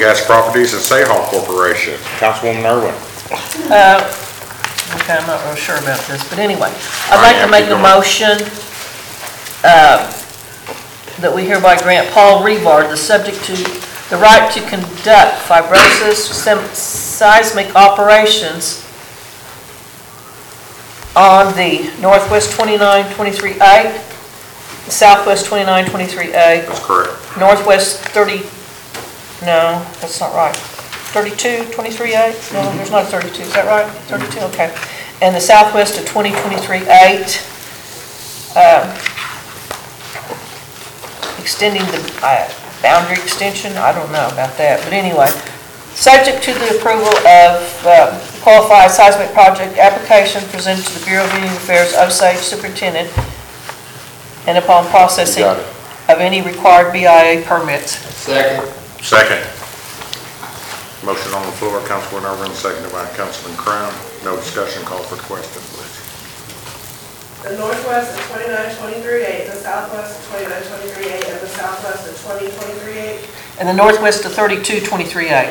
Gas Properties and Sayhall Corporation. Councilwoman Irwin. Okay, I'm not real sure about this, but anyway, I'd like to make a motion that we hereby grant Paul Revard the right to conduct fibrosis seismic operations on the Northwest 2923A, Southwest 2923A. That's correct. Northwest 30, no, that's not right. 3223A? No, there's not a 32, is that right? 32, okay. And the Southwest of 2023-8, extending the boundary extension, I don't know about that, but anyway, subject to the approval of qualified seismic project application presented to the Bureau of Indian Affairs Osage Superintendent and upon processing of any required BIA permits. Second. Second. Motion on the floor, Councilwoman Irwin, seconded by Councilman Crown. No discussion, call for the question, please. The Northwest of 2923-8, the Southwest of 2923-8, and the Southwest of 2023-8. And the Northwest of 3223A.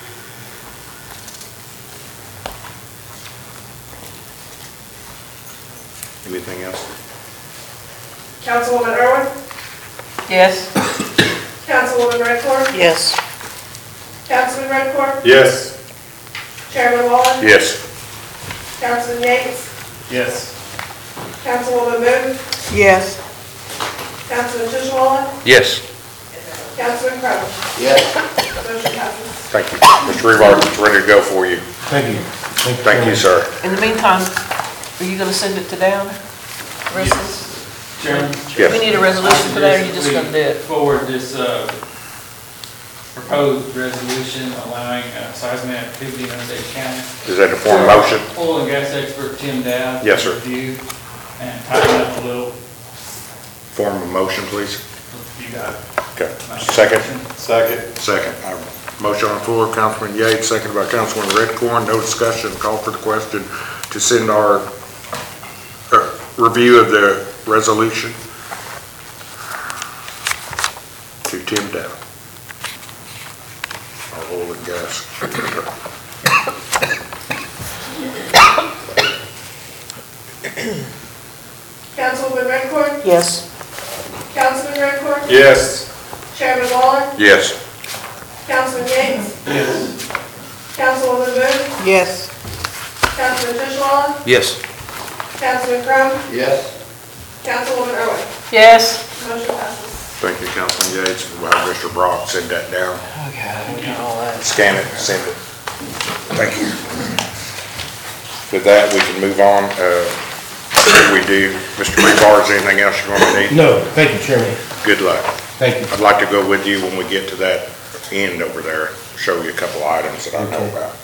Anything else? Councilwoman Irwin? Yes? Councilwoman Redcorn? Yes. Councilman Redcorn? Yes. Chairman Wallen? Yes. Councilman Yates? Yes. Councilwoman Moon? Yes. Councilman Tishwala? Yes. Councilman Crowe? Yes. Motion passes. Thank you. Mr. Revard, it's ready to go for you. Thank you. Thank you, sir. In the meantime, are you going to send it to Down? Chairman? Yes. We need a resolution for that, or are you just going to do it? Forward this proposed resolution allowing seismic activity in Osage County. Is that a form of motion? Oil and gas expert Tim Dowd. Yes, sir. Review and tighten up a little. Form of motion, please. You got it. Okay. Second? Second. Second. Motion on the floor, Councilman Yates, seconded by Councilman Redcorn. No discussion, call for the question to send our review of the resolution to Tim Dowd, our oil and gas. Councilwoman Redcorn? Yes. Councilman Redcorn? Yes. Chairman Wallen? Yes. Councilman Yates? Yes. Councilwoman Moon? Yes. Councilman Tishwala? Yes. Councilman Crowe? Yes. Councilwoman Irwin? Yes. Motion passes. Thank you, Councilman Yates. We'll have Mr. Brock send that down. Okay, we got all that. Scan it, send it. Thank you. With that, we can move on. We do. Mr. Revard, is anything else you're going to need? No, thank you, Chairman. Good luck. Thank you. I'd like to go with you when we get to that end over there, show you a couple items that I know Okay. about.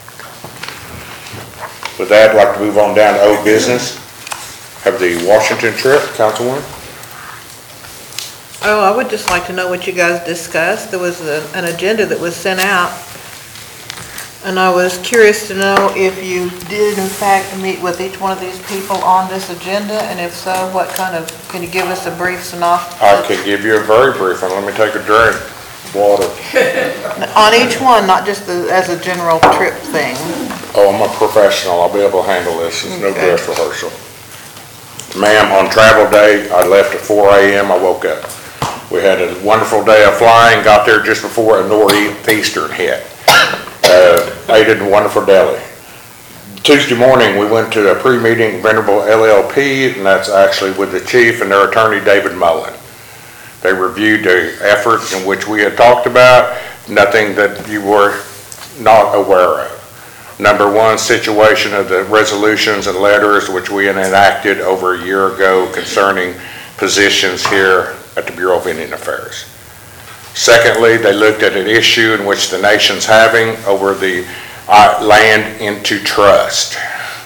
With that, I'd like to move on down to old business. Have the Washington trip, Councilwoman? Oh, I would just like to know what you guys discussed. There was an agenda that was sent out, and I was curious to know if you did in fact meet with each one of these people on this agenda, and if so, what kind of, can you give us a brief synopsis? I could give you a very brief one. Let me take a drink. Water. On each one, not just as a general trip thing. Oh, I'm a professional. I'll be able to handle this. It's no Okay. dress rehearsal. Ma'am, on travel day, I left at 4 a.m. I woke up. We had a wonderful day of flying, got there just before a northeastern hit. Ate in a wonderful deli. Tuesday morning, we went to a pre-meeting Venerable LLP, and that's actually with the chief and their attorney, David Mullen. They reviewed the efforts in which we had talked about, nothing that you were not aware of. Number one, situation of the resolutions and letters which we had enacted over a year ago concerning positions here at the Bureau of Indian Affairs. Secondly, they looked at an issue in which the nation's having over the land into trust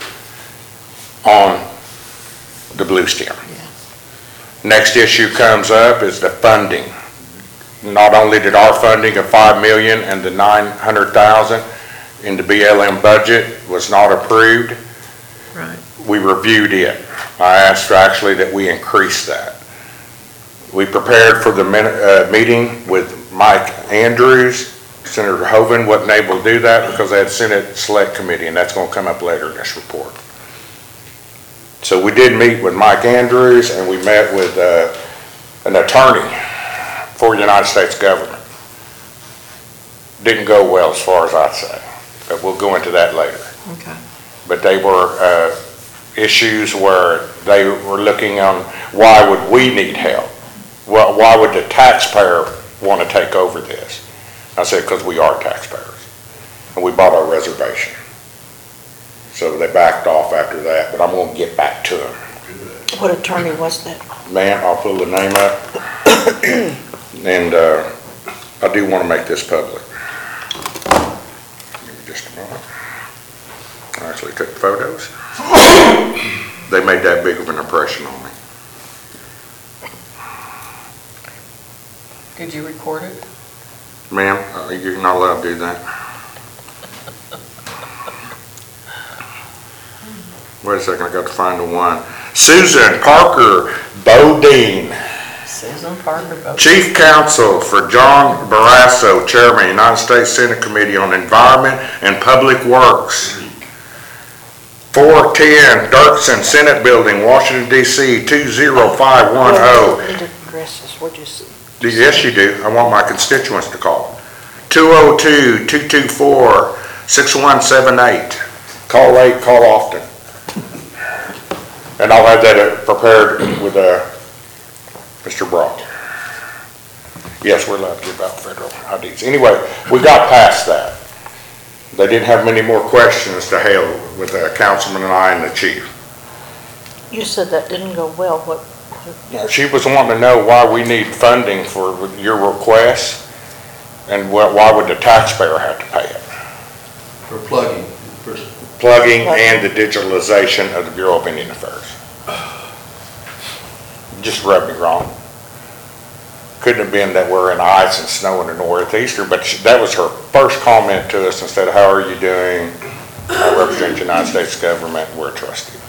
on the Blue Stem. Next issue comes up is the funding. Not only did our funding of $5 million and the $900,000 in the BLM budget was not approved, Right. we reviewed it. I asked actually that we increase that. We prepared for the meeting with Mike Andrews Senator Hoven wasn't able to do that because they had Senate Select Committee, and that's gonna come up later in this report. So we did meet with Mike Andrews, and we met with an attorney for the United States government. Didn't go well as far as I'd say, but we'll go into that later. Okay. But they were issues where they were looking on why would we need help? Why would the taxpayer want to take over this? I said, because we are taxpayers, and we bought our reservation. So they backed off after that, but I'm going to get back to them. What attorney was that? Man, I'll pull the name up, and I do want to make this public. Give me just a moment. I actually took photos. They made that big of an impression on me. Did you record it? Ma'am, you're not allowed to do that. Wait a second, I got to find the one. Susan Parker Bodine, Susan Parker Bowden. Chief Counsel for John Barrasso, Chairman, United States Senate Committee on Environment and Public Works. 410 Dirksen Senate Building, Washington DC, 20510. Need addresses, what you see? Yes, you do. I want my constituents to call. 202-224-6178. Call late, call often. And I'll have that prepared with Mr. Brock. Yes, we're allowed to give out federal IDs. Anyway, we got past that. They didn't have many more questions to hail with the councilman and I and the chief. You said that didn't go well, what? She was wanting to know why we need funding for your request, and why would the taxpayer have to pay it? For plugging. Plugging and the digitalization of the Bureau of Indian Affairs. Just rubbed me wrong. Couldn't have been that we're in ice and snow in the northeaster, but that was her first comment to us instead of how are you doing? I represent the United States government, we're a trustee.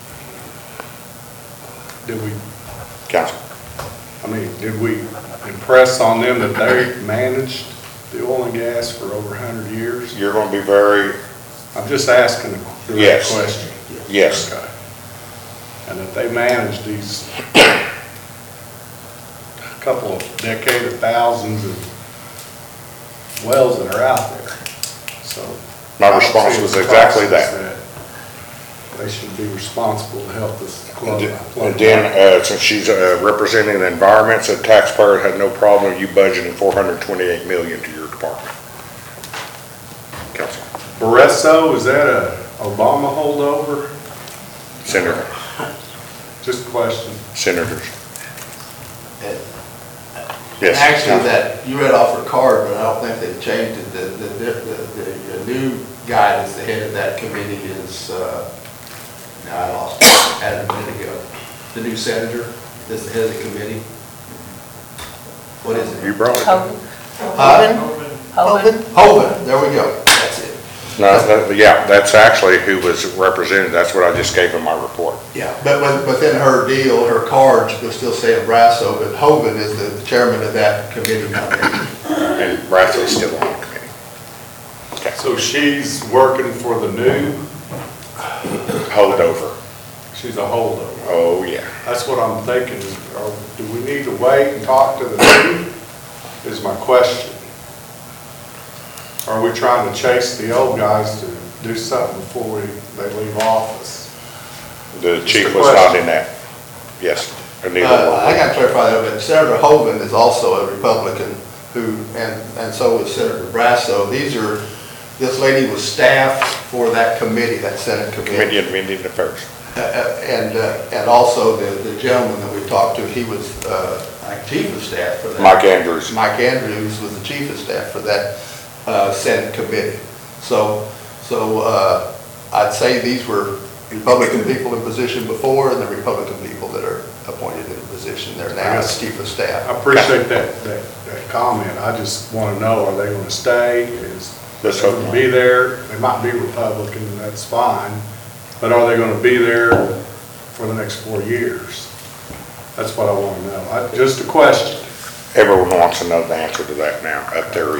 Did we, Council. did we impress on them that they managed the oil and gas for over 100 years? You're going to be very, I'm just asking the Yes. question. yes. Okay. And that they managed these couple of decade of thousands of wells that are out there. So My response was exactly that. They should be responsible to help us plug. And then, since she's representing the environment, so taxpayer had no problem you budgeting $428 million to your department. Council. Barresso, is that a Obama holdover? Senator, Just a question. senators. Yes. Actually, that, you read off her card, but I don't think they've changed it. The new guy that's the head of that committee is, now I lost it, had it a minute ago. The new senator that's the head of the committee. What is it? You brought it. Hogan? Huh? Hogan? Hoven, there we go, that's it. No, yeah, that's actually who was represented. That's what I just gave in my report. Yeah, but within her deal, her card will still say Brasso, but Hoven is the chairman of that committee now. And Brassow's still on the committee. Okay. So she's working for the new, Holdover. she's a holdover. Oh, yeah. That's what I'm thinking, do we need to wait and talk to the new, is my question. Are we trying to chase the old guys to do something before they leave office? The chief Just a was not question. in that. Yes. or neither I one. got to clarify that, but Senator Hoven is also a Republican who, and so is Senator Brasso. This lady was staff for that committee, that Senate committee. Committee of Indian Affairs. And also the gentleman that we talked to, he was chief of staff for that. Mike Andrews. Mike Andrews was the chief of staff for that Senate committee. So I'd say these were Republican people in position before and the Republican people that are appointed in a position there now as chief of staff. I appreciate that comment. I just want to know, are they going to stay? Is they Let's hope going to not. be there? They might be Republican, and that's fine. But are they going to be there for the next 4 years? That's what I want to know. Just a question. Everyone wants to know the answer to that now, up there even.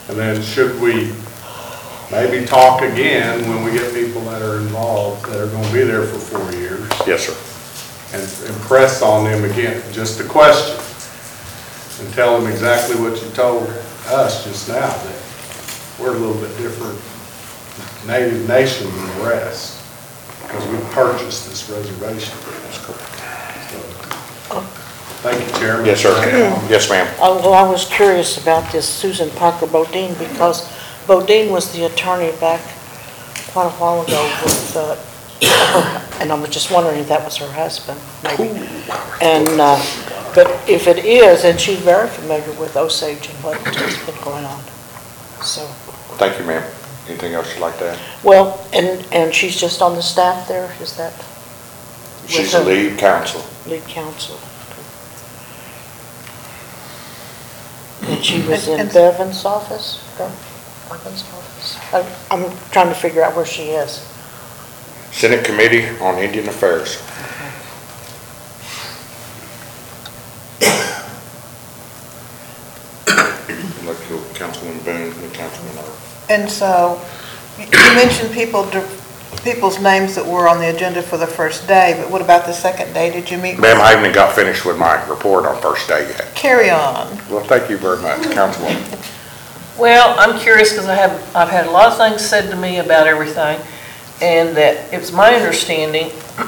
And then should we maybe talk again when we get people that are involved, that are gonna be there for 4 years, Yes, sir. and impress on them again, just a question, and tell them exactly what you told us just now, that we're a little bit different native nation than the rest, because we purchased this reservation. So, thank you, Chairman. Yes, sir. Yes, ma'am. Well, I was curious about this Susan Parker Bodine, because Bodine was the attorney back quite a while ago with, and I was just wondering if that was her husband, maybe. And, but if it is, and she's very familiar with Osage and what has been going on. So, Thank you, ma'am. Anything else you'd like to add? well, and she's just on the staff there, is that She's the lead counsel. lead counsel? And she was in And- Bevan's office? Bevan's office? I'm trying to figure out where she is. Senate Committee on Indian Affairs. Like Councilman Boone and Councilman Earl. And so, you mentioned people's names that were on the agenda for the first day, but what about the second day? Did you meet? Ma'am, I haven't got finished with my report on first day yet. Carry on. Well, thank you very much, Councilwoman. Well, I'm curious because I've had a lot of things said to me about everything, and that it's my understanding,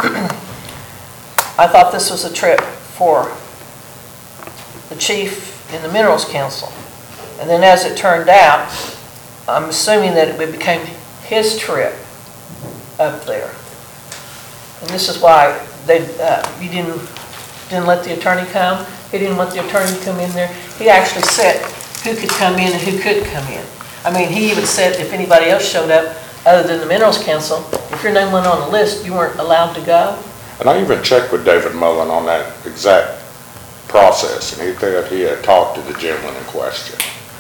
I thought this was a trip for the chief and the Minerals Council. And then as it turned out, I'm assuming that it became his trip up there. And this is why you didn't let the attorney come. He didn't let the attorney come in there. He actually said who could come in and who couldn't come in. I mean, he even said if anybody else showed up other than the Minerals Council, if your name went on the list, you weren't allowed to go. And I even checked with David Mullen on that exact process, and he said he had talked to the gentleman in question.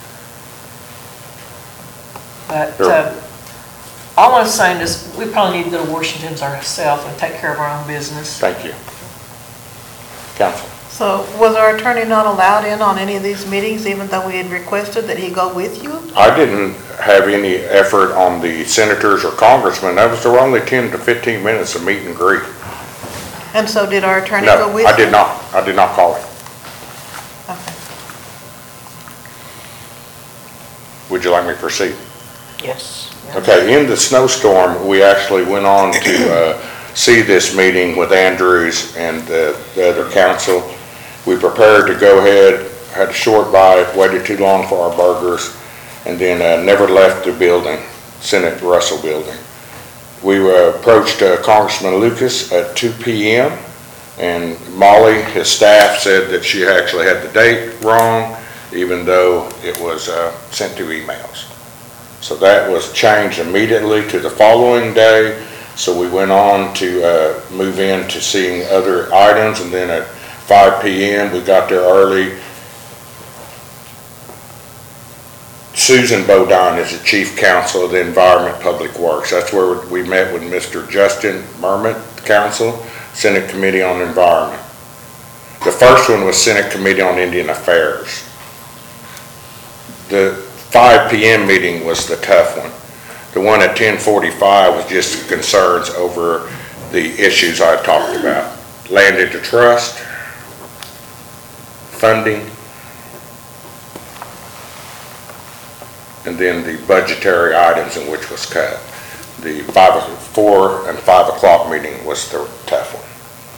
But Sure. all I'm saying is we probably need to go to Washington's ourselves and take care of our own business. Thank you. Council. So was our attorney not allowed in on any of these meetings, even though we had requested that he go with you? I didn't have any effort on the senators or congressmen. There were only 10 to 15 minutes of meet and greet. And so did our attorney go No, with you? I did not. I did not call him. Okay. Would you like me to proceed? Yes. Okay, in the snowstorm, we actually went on to see this meeting with Andrews and the other council. We prepared to go ahead, had a short bite, waited too long for our burgers, and then never left the building, Senate Russell building. We approached Congressman Lucas at 2 p.m., and Molly, his staff, said that she actually had the date wrong, even though it was sent to emails. So that was changed immediately to the following day. So we went on to move into seeing other items, and then at 5 p.m. we got there early. Susan Bodine is the chief counsel of the Environment Public Works. That's where we met with Mr. Justin Mermott, counsel, Senate Committee on Environment. The first one was Senate Committee on Indian Affairs. The 5 p.m. meeting was the tough one. The one at 10:45 was just concerns over the issues I talked about. Land into trust, funding, and then the budgetary items in which was cut. The 4 and 5 o'clock meeting was the tough one.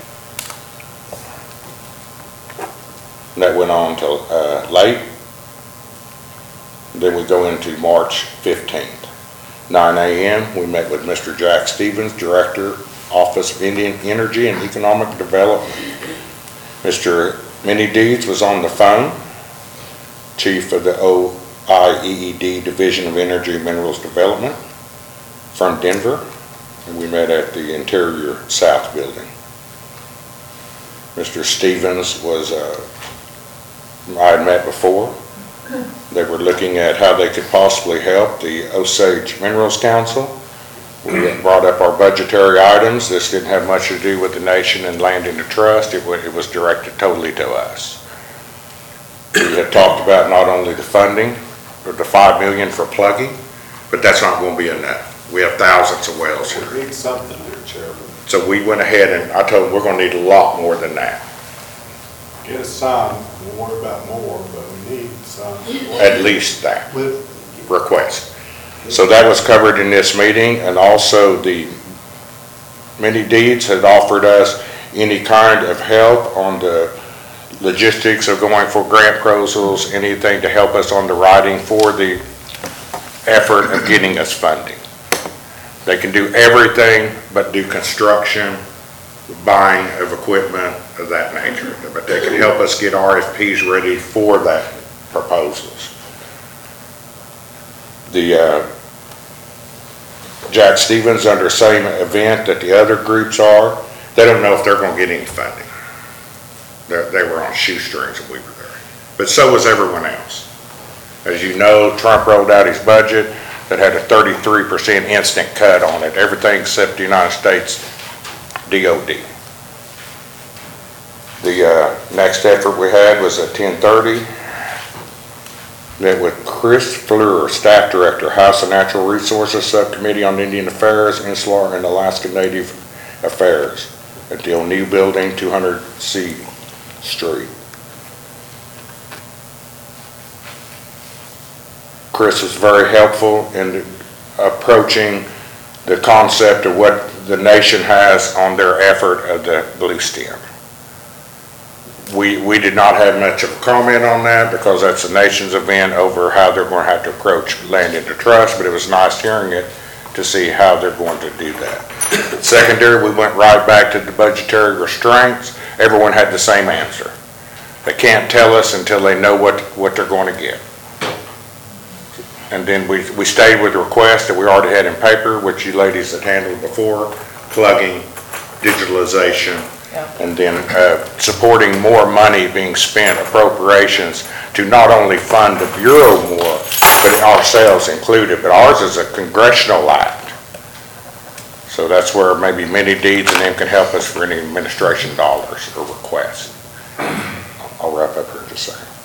And that went on till late. Then we go into March 15th. 9 a.m., we met with Mr. Jack Stevens, Director, Office of Indian Energy and Economic Development. Mr. Minnie Deeds was on the phone, Chief of the OIEED Division of Energy and Minerals Development from Denver, and we met at the Interior South Building. Mr. Stevens was, I had met before. They were looking at how they could possibly help the Osage Minerals Council. We brought up our budgetary items. This didn't have much to do with the nation and land into trust. It was directed totally to us. We had talked about not only the funding, the 5 million for plugging, but that's not gonna be enough. We have thousands of wells here. We need something here, Chairman. So we went ahead and I told them we're gonna need a lot more than that, Get us some, we'll worry about more, but we need some. at least that With, request. So that was covered in this meeting, and also the Many Deeds had offered us any kind of help on the logistics of going for grant proposals, anything to help us on the writing for the effort of getting us funding. They can do everything but do construction, buying of equipment of that nature, but they can help us get RFPs ready for that proposals. The Jack Stevens under same event that the other groups are, they don't know if they're gonna get any funding. They were on shoestrings when we were there, but so was everyone else. As you know, Trump rolled out his budget that had a 33% instant cut on it, everything except the United States DOD. The next effort we had was at 10:30. Met with Chris Fleur, Staff Director, House and Natural Resources Subcommittee on Indian Affairs, Insular and Alaska Native Affairs at the O'Neill Building, 200C Street. Chris was very helpful in approaching the concept of what the nation has on their effort of the Blue Stem. We did not have much of a comment on that because that's the nation's event over how they're going to have to approach land into trust, but it was nice hearing it to see how they're going to do that. Secondary, we went right back to the budgetary restraints. Everyone had the same answer. They can't tell us until they know what they're going to get. And then we stayed with the request that we already had in paper, which you ladies had handled before, plugging, digitalization, and then supporting more money being spent, appropriations, to not only fund the Bureau more, but ourselves included. But ours is a congressional act. So that's where maybe Many Deeds and them can help us for any administration dollars or requests. I'll wrap up here in just a second.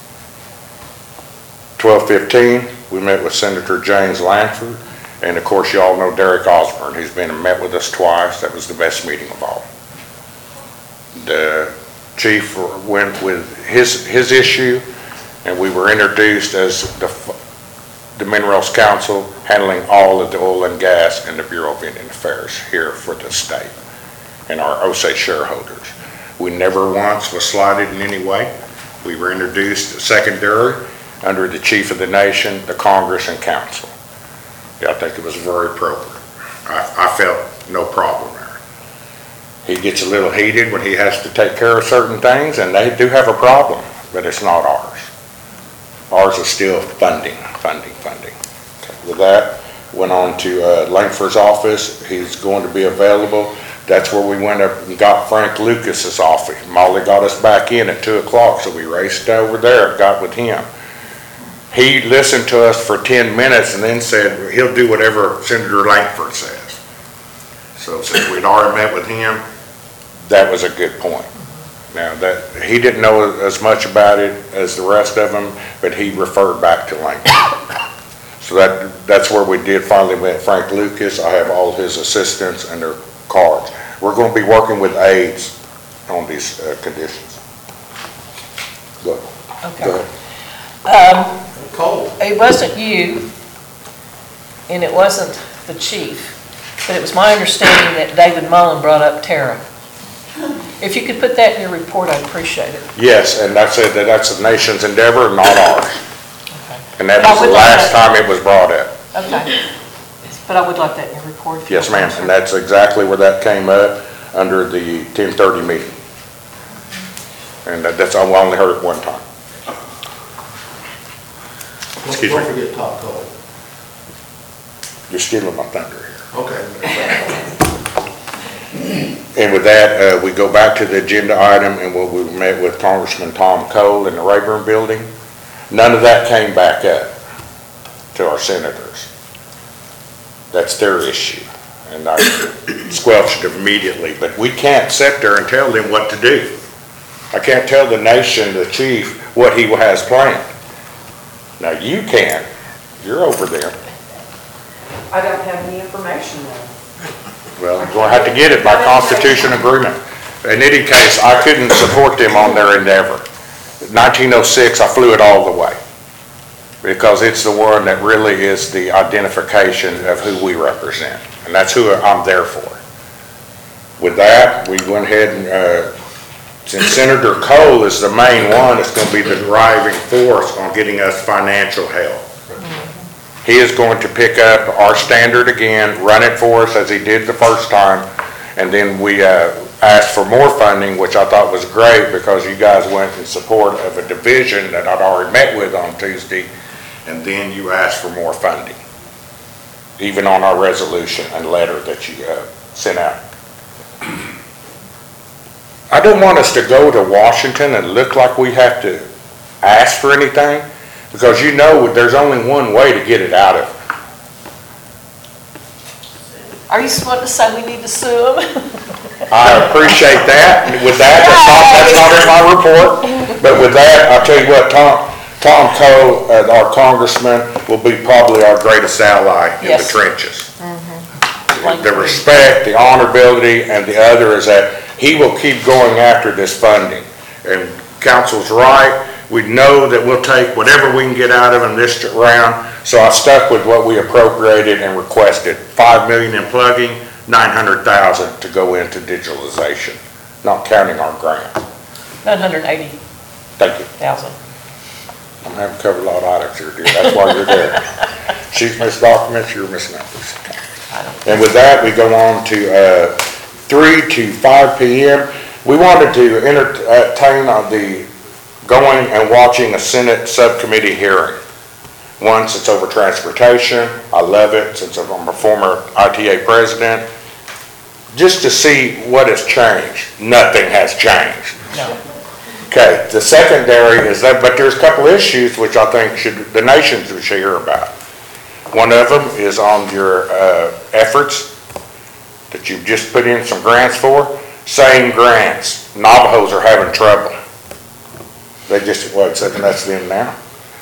12:15, we met with Senator James Lanford, and of course you all know Derek Osborne. He's been and met with us twice. That was the best meeting of all. The chief went with his issue, and we were introduced as the Minerals Council handling all of the oil and gas and the Bureau of Indian Affairs here for the state and our Osage shareholders. We never once was slighted in any way. We were introduced secondary under the chief of the nation, the Congress, and council. Yeah, I think it was very appropriate. I felt no problem there. He gets a little heated when he has to take care of certain things, and they do have a problem, but it's not ours. Ours is still funding. With that, went on to Langford's office. He's going to be available. That's where we went up and got Frank Lucas's office. Molly got us back in at 2 o'clock, so we raced over there, got with him. He listened to us for 10 minutes and then said he'll do whatever Senator Langford says. So since we'd already met with him, that was a good point. Now, that he didn't know as much about it as the rest of them, but he referred back to Langford. So that's where we did finally met Frank Lucas. I have all his assistants and their cards. We're going to be working with aides on these conditions. Go ahead. Okay. Go ahead. Cold. It wasn't you, and it wasn't the chief, but it was my understanding that David Mullen brought up Tara. If you could put that in your report, I'd appreciate it. Yes, and I said that that's the nation's endeavor, not ours. Okay. And that But I was the would like last that. time it was brought up. Okay. But I would like that in your report. if you Yes, don't ma'am, mind, and sir. that's exactly where that came up, under the 10:30 meeting. And that's, I only heard it one time. Excuse Don't me. forget top coal. You're stealing my thunder here. Okay. And with that, we go back to the agenda item, and we met with Congressman Tom Cole in the Rayburn Building. None of that came back up to our senators. That's their issue, and I squelched it immediately. But we can't sit there and tell them what to do. I can't tell the nation, the chief, what he has planned. Now, you can, You're over there. I don't have any information though. Well, you're going to have to get it by constitution agreement. In any case, I couldn't support them on their endeavor. 1906, I flew it all the way, because it's the one that really is the identification of who we represent, and that's who I'm there for. With that, we went ahead and, since Senator Cole is the main one, it's going to be the driving force on getting us financial help. He is going to pick up our standard again, run it for us as he did the first time, and then we asked for more funding, which I thought was great because you guys went in support of a division that I'd already met with on Tuesday, and then you asked for more funding, even on our resolution and letter that you sent out. I don't want us to go to Washington and look like we have to ask for anything, because you know there's only one way to get it out of. Are you wanting to say we need to sue them? I appreciate that. With that, that's not in my report, but with that, I'll tell you what, Tom Cole, our congressman, will be probably our greatest ally in the Yes. trenches. The respect, the honorability, and the other is that he will keep going after this funding. And council's right, we know that we'll take whatever we can get out of them this round, so I stuck with what we appropriated and requested. $5 million in plugging, $900,000 to go into digitalization, not counting our grant. 980,000. Thank you. I'm having to cover a lot of items here, dear. That's why you're there. She's missed documents, you're missing numbers. And with that, we go on to 3 to 5 p.m. We wanted to entertain the going and watching a Senate subcommittee hearing. Once it's over transportation. I love it since I'm a former ITA president. Just to see what has changed. Nothing has changed. No. Okay, the secondary is that, but there's a couple issues which I think the nation should hear about. One of them is on your efforts that you've just put in some grants for. Same grants. Navajos are having trouble. They just, wait a second, that's them now.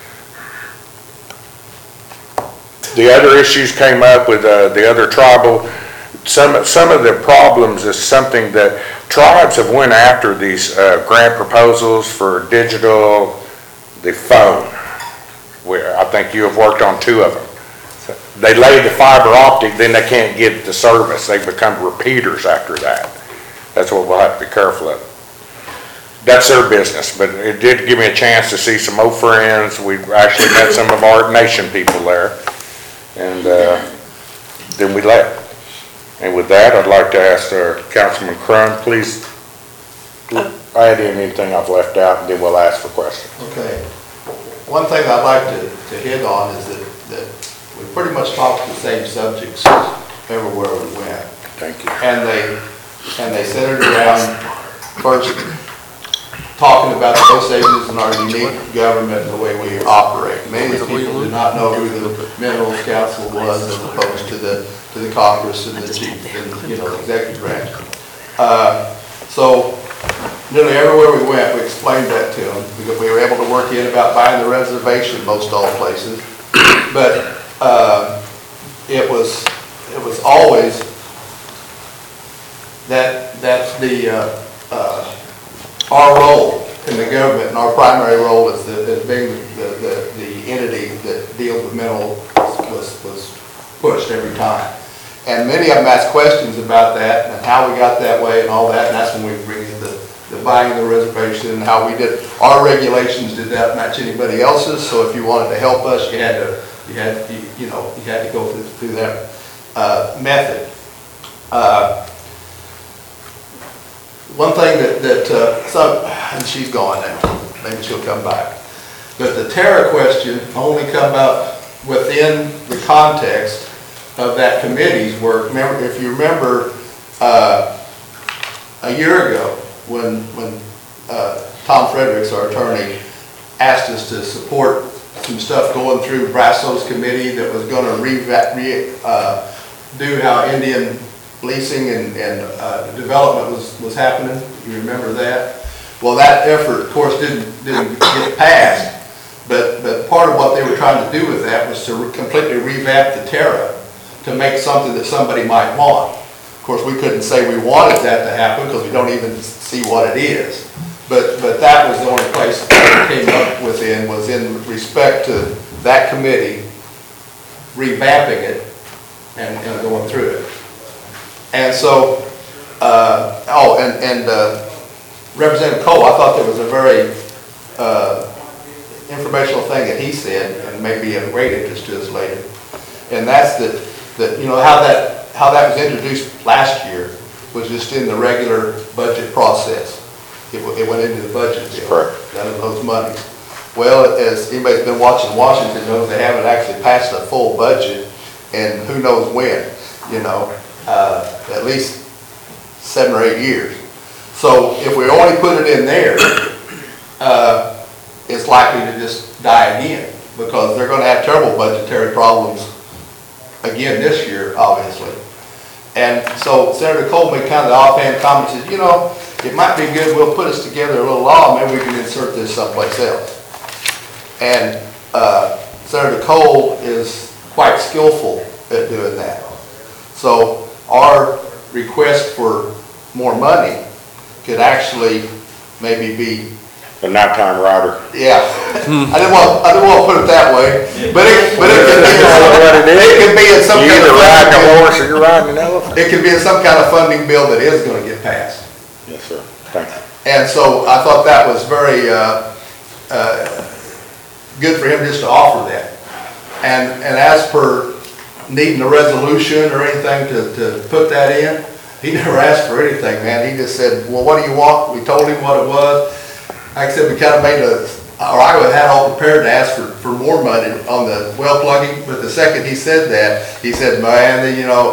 The other issues came up with the other tribal. Some of the problems is something that tribes have went after these grant proposals for digital, the phone. Where I think you have worked on 2 of them. They lay the fiber optic, then they can't get the service. They become repeaters after that. That's what we'll have to be careful of. That's their business, but it did give me a chance to see some old friends. We actually met some of our nation people there, and then we left. And with that, I'd like to ask Councilman Crum, please add in anything I've left out, and then we'll ask for questions. Okay. One thing I'd like to hit on is that we pretty much talked the same subjects everywhere we went. Thank you. And they centered around first talking about the Osages and our unique government and the way we operate. Many people did not know who the Minerals Council was as opposed to the Congress and the chief and, the executive branch. So nearly everywhere we went, we explained that to them. We were able to work in about buying the reservation most all places. But it was always that's our role in the government, and our primary role as being the entity that deals with mineral was pushed every time. And many of them asked questions about that and how we got that way and all that, and that's when we bring in the buying the reservation and how we did. Our regulations did not match anybody else's, so if you wanted to help us, you had to go through that method. One thing and she's gone now, maybe she'll come back, but the Terra question only come up within the context of that committee's work. Remember, if you remember, a year ago when Tom Fredericks, our attorney, asked us to support some stuff going through Brasso's committee that was going to do how Indian leasing and development was happening. You remember that? Well, that effort, of course, didn't get passed, But part of what they were trying to do with that was to completely revamp the Terra to make something that somebody might want. Of course, we couldn't say we wanted that to happen because we don't even see what it is. But that was the only place that it came up within, was in respect to that committee revamping it and going through it. And so, Representative Cole, I thought there was a very informational thing that he said, and may be of great interest to us later. And that's that you know, how that was introduced last year was just in the regular budget process. It went into the budget bill. Correct. None of those monies. Well, as anybody's been watching Washington knows, they haven't actually passed a full budget, and who knows when, you know, at least 7 or 8 years. So if we only put it in there, it's likely to just die again, because they're going to have terrible budgetary problems again this year, obviously. And so Senator Cole made kind of the offhand comment, says, you know, it might be good, we'll put us together a little law, maybe we can insert this someplace else. And Senator Cole is quite skillful at doing that. So our request for more money could actually maybe be The nighttime rider. yeah, I didn't want to put it that way, but it could be in some You kind either of riding a funding horse or you're riding an elephant. bill. It could be in some kind of funding bill that is going to get passed. Yes, sir. Thank you. And so I thought that was very good for him just to offer that. And as per needing a resolution or anything to put that in, he never asked for anything, man. He just said, well, what do you want? We told him what it was. Like I said, we kind of made or I had all prepared to ask for more money on the well plugging, but the second he said that, he said, man, you know,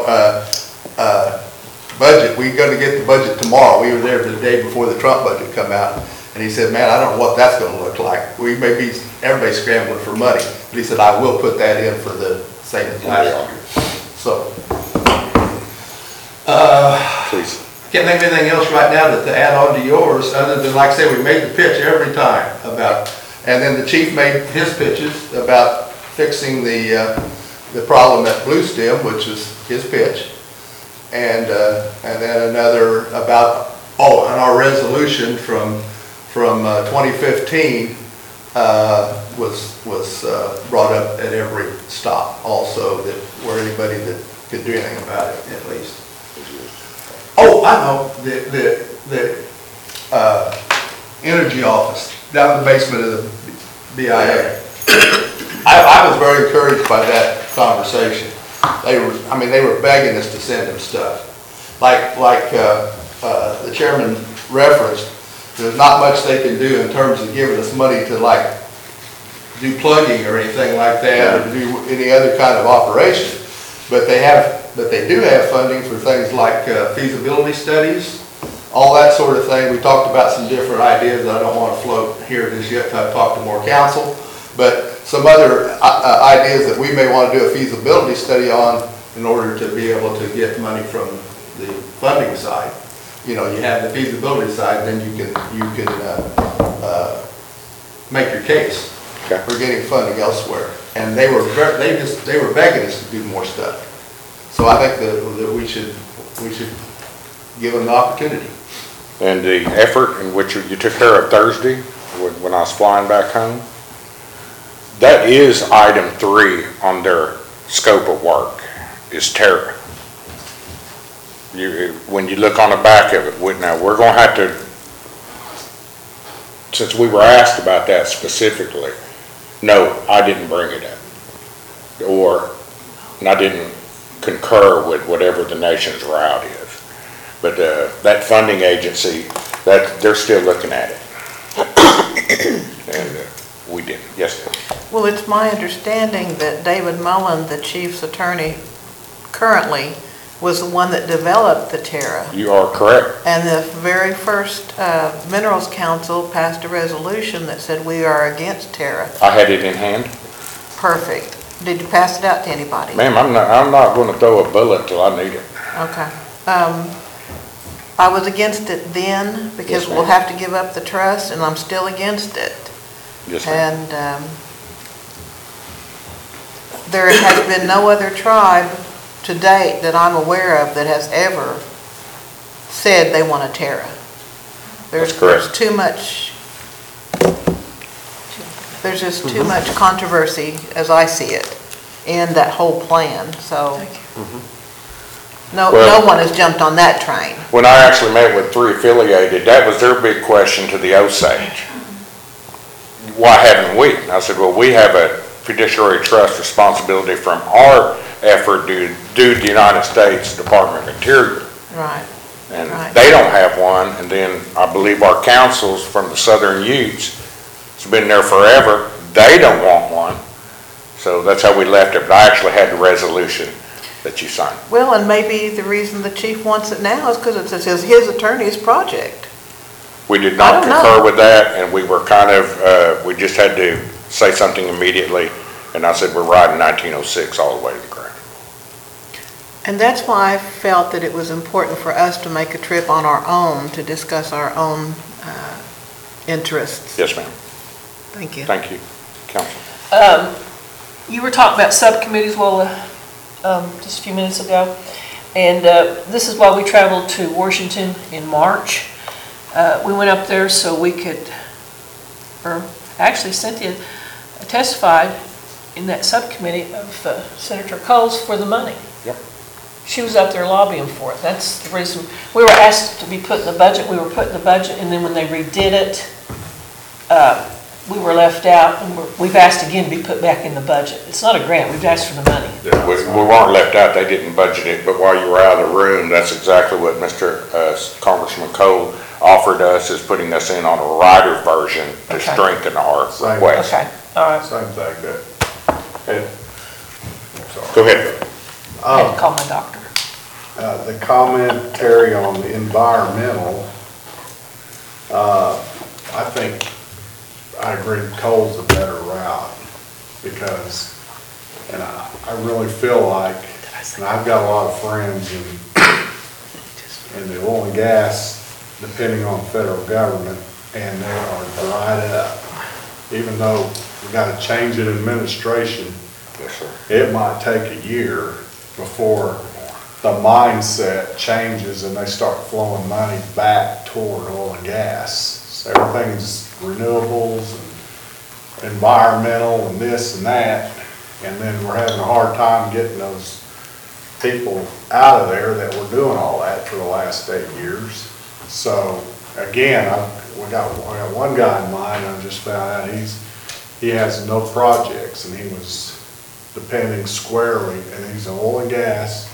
budget, we're going to get the budget tomorrow. We were there the day before the Trump budget come out. And he said, man, I don't know what that's going to look like. We may be, everybody's scrambling for money. But he said, I will put that in for the same as last year. So, Please. can't think of anything else right now to add on to yours, other than, like I said, we made the pitch every time about, and then the chief made his pitches about fixing the problem at Blue Stem, which is his pitch. And then another about, and our resolution from 2015 was brought up at every stop also, that where anybody that could do anything about it, at least. Oh, I know, the energy office down in the basement of the BIA. I was very encouraged by that conversation. They were begging us to send them stuff. Like the chairman referenced, there's not much they can do in terms of giving us money to like do plugging or anything like that, or do any other kind of operation. But they do have funding for things like feasibility studies, all that sort of thing. We talked about some different ideas that I don't want to float here just yet till I talk to more council, but some other ideas that we may want to do a feasibility study on in order to be able to get money from the funding side. You know, you have the feasibility side, then you can make your case for getting funding elsewhere. And they were begging us to do more stuff. So I think that we should give them the opportunity. And the effort in which you took care of Thursday, when I was flying back home, that is item 3 on their scope of work, is Terra. When you look on the back of it, now we're going to have to, since we were asked about that specifically, no, I didn't bring it up. And I didn't concur with whatever the nation's route is. But that funding agency, they're still looking at it. And we didn't. Yes, sir. Well, it's my understanding that David Mullen, the chief's attorney currently, was the one that developed the Terra. You are correct. And the very first Minerals Council passed a resolution that said we are against Terra. I had it in hand. Perfect. Did you pass it out to anybody? Ma'am, I'm not going to throw a bullet till I need it. Okay. I was against it then because Yes, we'll ma'am. have to give up the trust, and I'm still against it. Yes, ma'am. And there has been no other tribe to date that I'm aware of that has ever said they want a Terra. That's correct. There's just too much controversy, as I see it, in that whole plan, so. No Well- one has jumped on that train. When I actually met with 3 affiliated, that was their big question to the Osage. Why haven't we? And I said, well, we have a fiduciary trust responsibility from our effort due to the United States Department of Interior. Right. And Right. they don't have one, and then I believe our councils from the Southern Utes, it's been there forever, they don't want one. So that's how we left it, but I actually had the resolution that you signed. Well, and maybe the reason the chief wants it now is because it's his attorney's project. We did I not don't know. concur with that, and we were kind of, we just had to say something immediately, and I said, we're riding 1906 all the way to the ground. And that's why I felt that it was important for us to make a trip on our own to discuss our own interests. Yes, ma'am. Thank you. Thank you, council. You were talking about subcommittees, well, just a few minutes ago, and this is why we traveled to Washington in March. We went up there so we could, or actually Cynthia testified in that subcommittee of Senator Coles for the money. Yep. She was up there lobbying for it. That's the reason. We were asked to be put in the budget. We were put in the budget, and then when they redid it, we were left out, and we've asked again to be put back in the budget. It's not a grant. We've asked for the money. We weren't left out, they didn't budget it, but while you were out of the room, that's exactly what Mr. Congressman Cole offered us, is putting us in on a rider version to Okay. strengthen our Same. request. Okay, all right. Same thing, that. And, sorry. Go ahead. I had to call my doctor. The commentary on the environmental, I think, I agree, Cole's a better route, because, and I really feel like, and I've got a lot of friends in the oil and gas, depending on federal government, and they are dried up. Even though we got to change in administration, Yes, sir. it might take a year before the mindset changes and they start flowing money back toward oil and gas. So everything's renewables and environmental and this and that, and then we're having a hard time getting those people out of there that were doing all that for the last 8 years. So again, we got one guy in mind, I just found out he has no projects, and he was depending squarely, and he's oil and gas,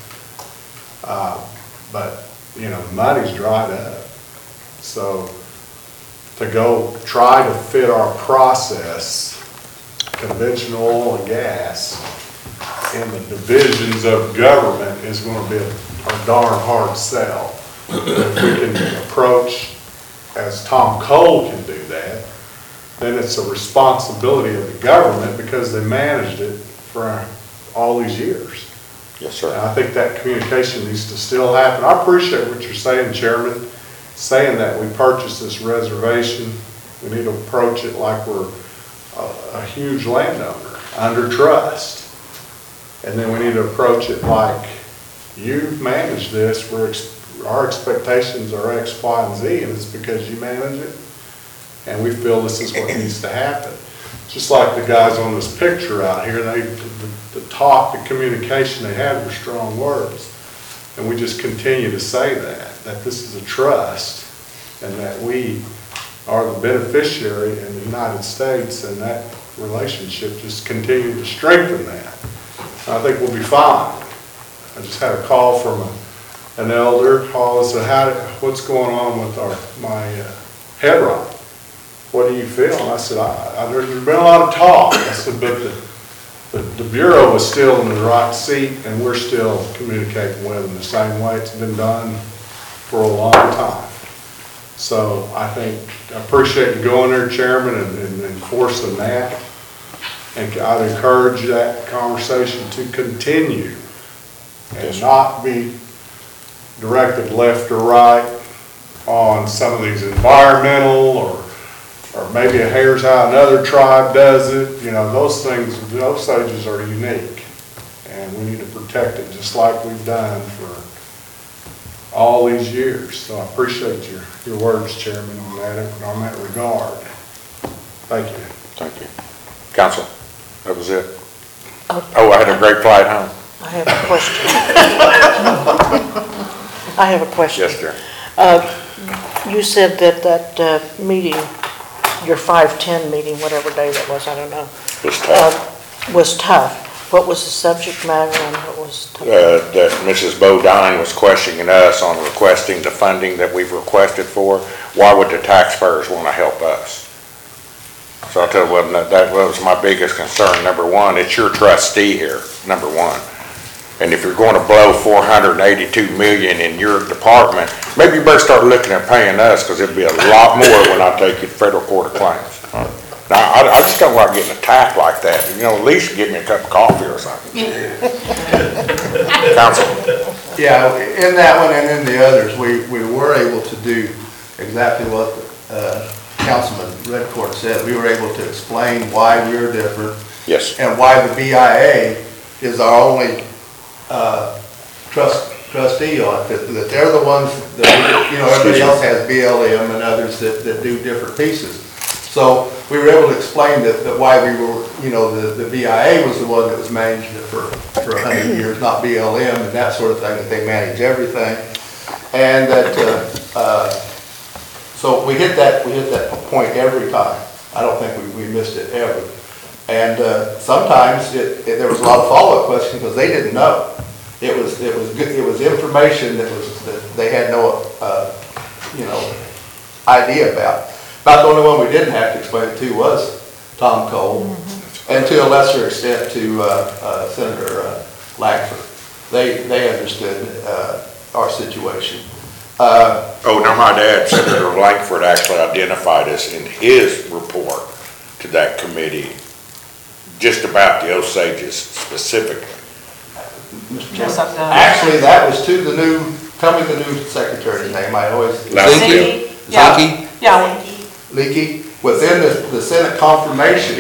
but, you know, the money's dried up. So to go try to fit our process, conventional oil and gas, in the divisions of government is going to be a darn hard sell. If we can approach, as Tom Cole can do that, then it's a responsibility of the government because they managed it for all these years. Yes, And sir. I think that communication needs to still happen. I appreciate what you're saying, Chairman, saying that we purchased this reservation. We need to approach it like we're a huge landowner, under trust. And then we need to approach it like, you've managed this, our expectations are X, Y, and Z, and it's because you manage it. And we feel this is what needs to happen. Just like the guys on this picture out here, the talk, the communication they had were strong words. And we just continue to say that this is a trust, and that we are the beneficiary in the United States, and that relationship just continue to strengthen that. I think we'll be fine. I just had a call from an elder, said, what's going on with my head rock? What do you feel? And I said, there's been a lot of talk. I said, but the Bureau is still in the right seat, and we're still communicating with them the same way it's been done for a long time. So I appreciate you going there, Chairman, and enforcing that. And I'd encourage that conversation to continue and not be directed left or right on some of these environmental or maybe a here's how another tribe does it. You know, those things, the Osages are unique. and we need to protect it just like we've done for all these years. So I appreciate your words, Chairman, on that regard. Thank you. Thank you. Council, that was it. Oh, I had a great flight home. I have a question. I have a question. Yes, sir. You said that meeting, your 5:10 meeting, whatever day that was, I don't know, It was tough. was tough. What was the subject matter and what was tough? That Mrs. Bodine was questioning us on requesting the funding that we've requested for. Why would the taxpayers want to help us? So I told them that was my biggest concern. Number one, it's your trustee here, number one. And if you're going to blow $482 million in your department, maybe you better start looking at paying us, because it'll be a lot more when I take you to federal court of claims. Now, I just don't like getting attacked like that. You know, at least give me a cup of coffee or something. Council. Yeah, in that one and in the others, we were able to do exactly what Councilman Redcourt said. We were able to explain why we're different. Yes. And why the BIA is our only trustee on it, that they're the ones that, you know, everybody else has BLM and others that do different pieces. So we were able to explain that why we were, you know, the BIA was the one that was managing it for 100 years, not BLM and that sort of thing, that they manage everything. And that, so we hit that point every time. I don't think we missed it ever. And sometimes there was a lot of follow-up questions because they didn't know. It was information that they had no you know, idea about. About the only one we didn't have to explain it to was Tom Cole, and to a lesser extent to Senator Langford. They understood our situation. Oh, now my dad, Senator Langford, actually identified us in his report to that committee, just about the Osages specifically. Yes, I've done. Actually, that was to the new, tell me the new secretary's name, I always. Leakey. Yeah. Yeah. Leakey, within the Senate confirmation,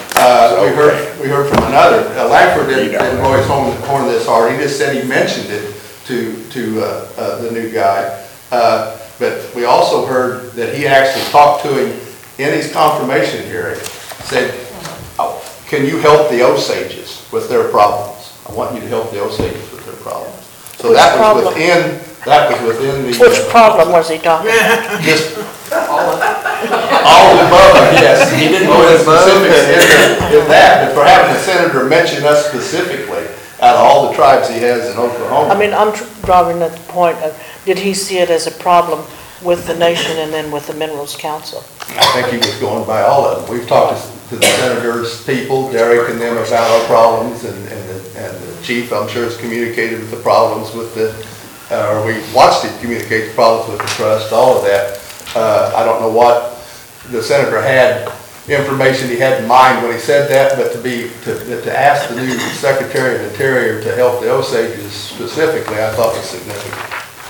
we heard from another, Langford didn't always horn this hard, he just said he mentioned it to the new guy. But we also heard that he actually talked to him in his confirmation hearing, said, oh, can you help the Osages with their problems? I want you to help the Osages with their problems. So Which that problem? was within the. Which problem was he talking about? Just all of the above, yes. He didn't go into specifics in that, but for having the senator mention us specifically, out of all the tribes he has in Oklahoma. I mean, I'm driving at the point of, did he see it as a problem with the nation and then with the Minerals Council? I think he was going by all of them. We've talked to the senators' people, Derek and them, about our problems, and the chief, I'm sure, has communicated with the problems with the, or we watched him communicate the problems with the trust, all of that. I don't know what the senator had, information he had in mind when he said that, but to ask the new Secretary of Interior to help the Osages specifically, I thought was significant.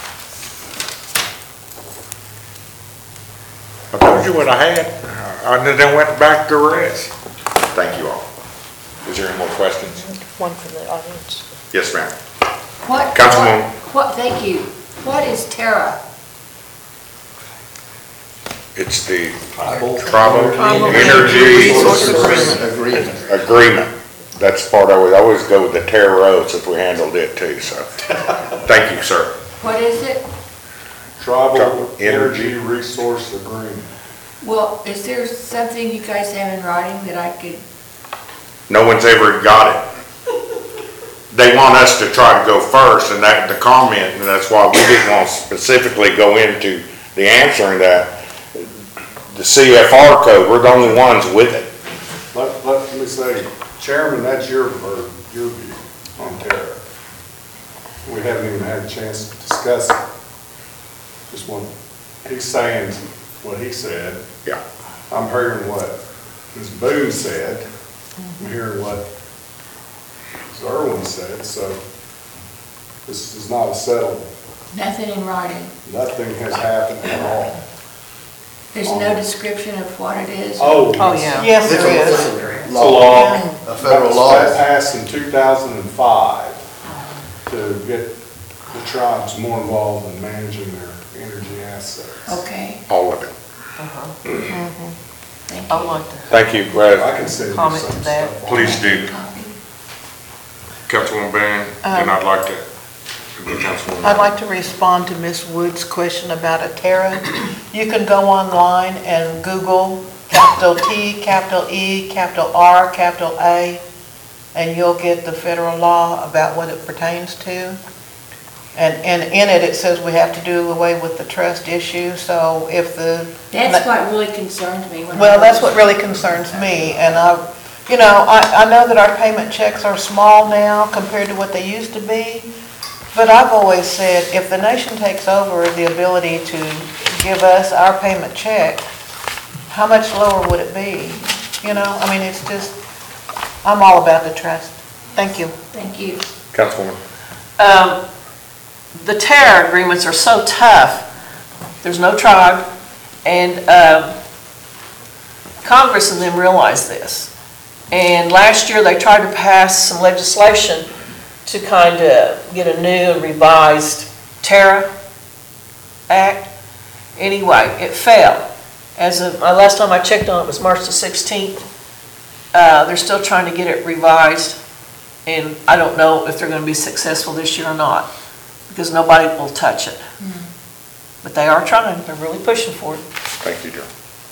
I told you what I had, and then went back to rest. Thank you all. Is there any more questions? One from the audience. Yes, ma'am. What? Councilwoman. Thank you. What is Terra? It's the Tribal Energy Resource Agreement. That's part I would always go with the Terra Roads if we handled it too, so. Thank you, sir. What is it? Tribal Energy Resource Agreement. Well, is there something you guys have in writing that I could? No one's ever got it. They want us to try to go first, and that the comment, and that's why we didn't want to specifically go into the answering that. The CFR code, we're the only ones with it. Let me say, Chairman, that's your view on Terra. We haven't even had a chance to discuss it. Just one, he's saying what he said. Yeah. I'm hearing what Ms. Boone said. I'm hearing what Ms. Irwin said, so this is not a settlement. Nothing in writing. Nothing has happened at all. There's no description of what it is. Oh, yeah. Yes, there is. it's a law. A federal law. That passed in 2005. to get the tribes more involved in managing their energy assets. Okay, All of it. thank I would you. like to Thank you. I can send you some Comment to that. stuff. Please do. Copy. Councilwoman Boone, then I'd like to, Councilwoman. I'd like to respond to Ms. Wood's question about a Terra. You can go online and Google capital T, capital E, capital R, capital A, and you'll get the federal law about what it pertains to. And in it, it says we have to do away with the trust issue, so if the... That's what really concerns me. when I Well, heard that's this. what really concerns me, and I know that our payment checks are small now compared to what they used to be, but I've always said, if the nation takes over the ability to give us our payment check, how much lower would it be? I mean, it's just, I'm all about the trust. Thank you. Thank you. Councilwoman. the tariff agreements are so tough. There's no tribe, and Congress and them realize this. And last year, they tried to pass some legislation to kind of get a new and revised tariff act. Anyway, it failed. As of, last time I checked on it was March the 16th. They're still trying to get it revised, and I don't know if they're going to be successful this year or not, because nobody will touch it. But they are trying, they're really pushing for it. Thank you, Joe.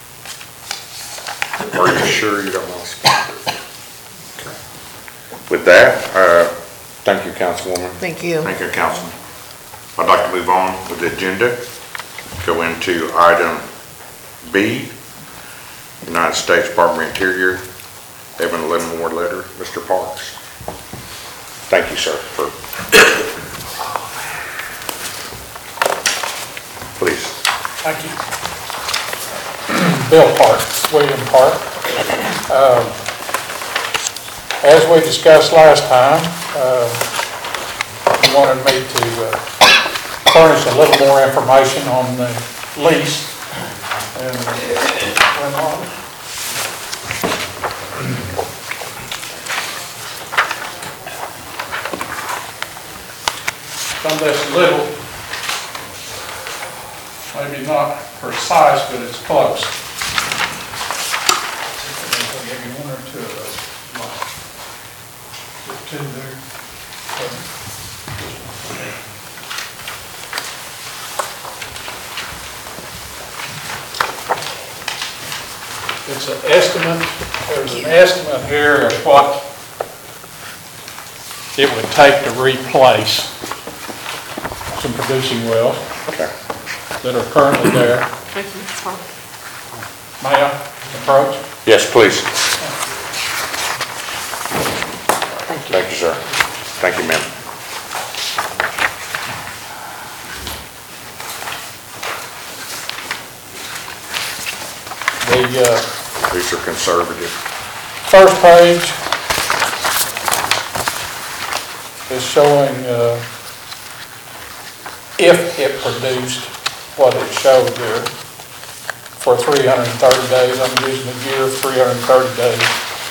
Are you sure you don't want to speak? Okay. With that, thank you, Councilwoman. Thank you. Thank you, Councilman. I'd like to move on with the agenda, go into item B, United States Department of Interior, Evan Livermore letter, Mr. Parks. Thank you, sir, for, please. Thank you. Bill Park, William Park. As we discussed last time, you wanted me to furnish a little more information on the lease. And went on. Done this little, maybe not precise, but it's close. I'll give you one or two of those. Just two there. It's an estimate, there's an estimate here of what it would take to replace some producing wells that are currently there. May I approach? Yes, please. Thank you, sir. Thank you, ma'am. These are conservative. First page is showing if it produced what it showed here for 330 days. I'm using a year of 330 days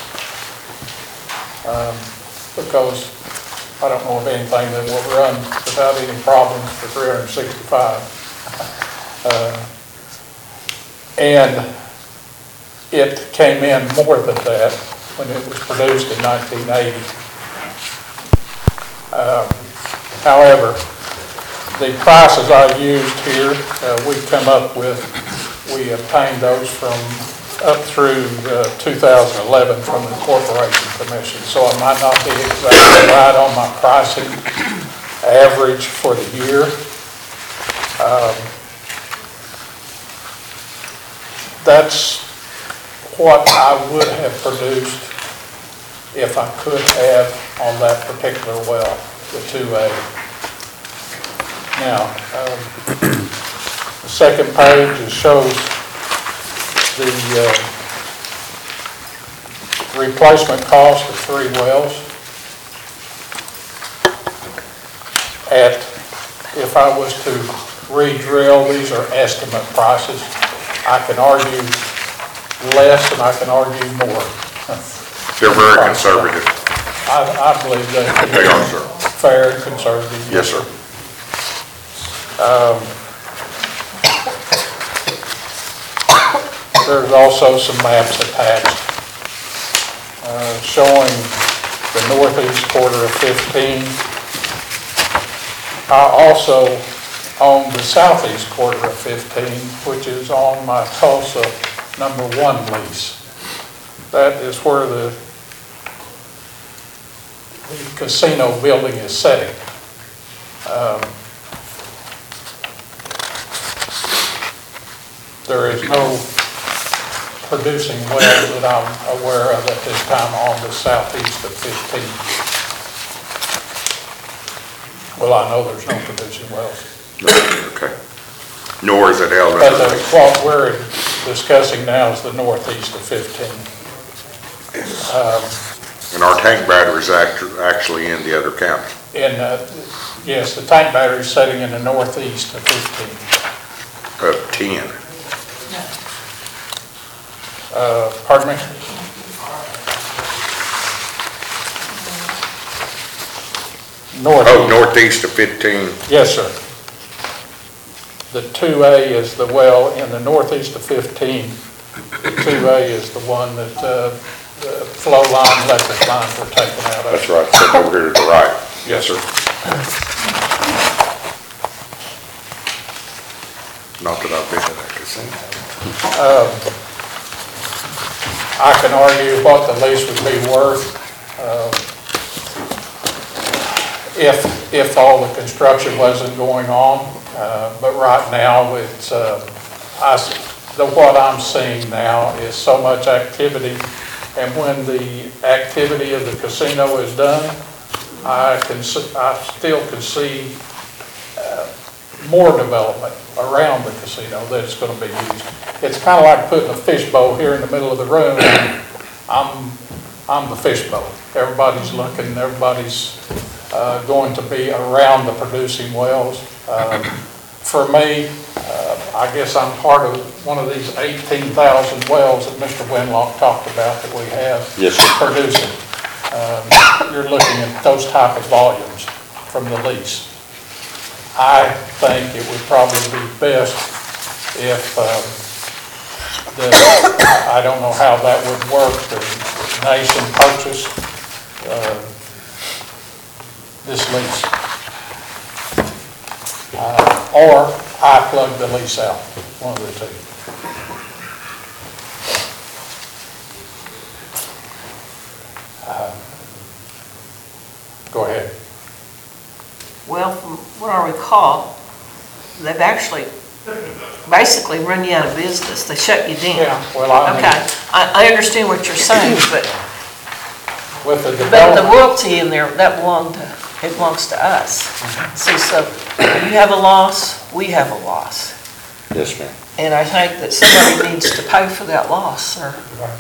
because I don't know of anything that will run without any problems for 365. And it came in more than that when it was produced in 1980. However, the prices I used here, we come up with, we obtained those from up through 2011 from the Corporation Commission. So I might not be exactly right on my pricing average for the year. That's what I would have produced if I could have on that particular well, the 2A. Now, the second page shows the replacement cost of 3 wells at, if I was to re-drill, these are estimate prices. I can argue less and I can argue more. They're very conservative. I believe that. They are, sir. fair and conservative. Yes, sir. There's also some maps attached showing the northeast quarter of 15. I also own the southeast quarter of 15, which is on my Tulsa number 1 lease. That is where the casino building is sitting. There is no producing well that I'm aware of at this time on the southeast of 15. Well, I know there's no producing wells. Okay. Nor is it held But under what we're discussing now is the northeast of 15. and our tank battery is actually in the other county. Yes, the tank battery is sitting in the northeast of 15. Of 10. Pardon me? Oh, northeast of 15. Yes, sir. The 2A is the well in the northeast of 15. The 2A is the one that the flow line, electric lines were taken out of. That's right, so over here to the right. Yes, sir. Not that I've been to that casino. I can argue what the lease would be worth if all the construction wasn't going on. But right now, it's what I'm seeing now is so much activity, and when the activity of the casino is done, I still can see more development around the casino that is going to be used. It's kind of like putting a fishbowl here in the middle of the room. I'm the fishbowl. Everybody's looking, everybody's going to be around the producing wells. For me, I guess I'm part of one of these 18,000 wells that Mr. Winlock talked about that we have producing. You're looking at those type of volumes from the lease. I think it would probably be best if I don't know how that would work, the nation purchase this lease. Or I plug the lease out, one of the two. Go ahead. Well, from what I recall, they've actually basically run you out of business. They shut you down. Yeah, well, Okay, I understand what you're saying, but with the the development, royalty in there, that belongs to us. See, so you have a loss, we have a loss. Yes, ma'am. And I think that somebody needs to pay for that loss, sir.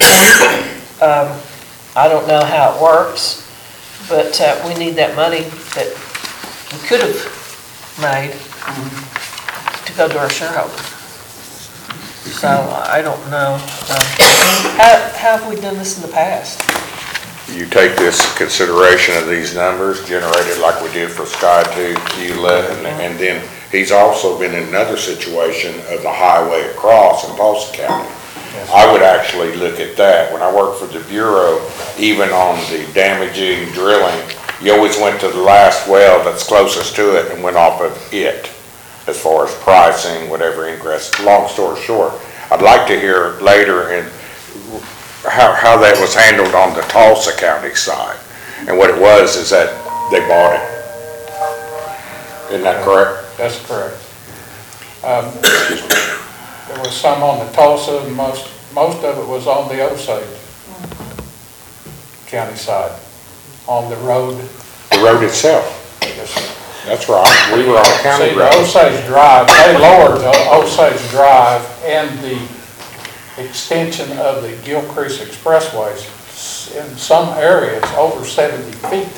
I don't know how it works, but we need that money that we could have made to go to our shareholders. So I don't know. How have we done this in the past? You take this consideration of these numbers generated like we did for Sky 2, Q11, and then he's also been in another situation of the highway across in Tulsa County. I would actually look at that. When I worked for the Bureau, even on the damaging drilling, you always went to the last well that's closest to it and went off of it as far as pricing, whatever ingress. Long story short, I'd like to hear later in how that was handled on the Tulsa County side. And what it was is that they bought it. Isn't that correct? that's correct. There was some on the Tulsa, and most of it was on the Osage County side, on the road. The road itself. Yes, sir. That's right. We were on a county See, the road. Osage Drive, they lowered the Osage Drive and the extension of the Gilcrease Expressways in some areas over 70 feet.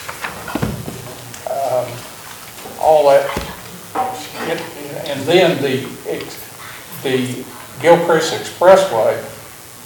All that, and then the Gilcrease Expressway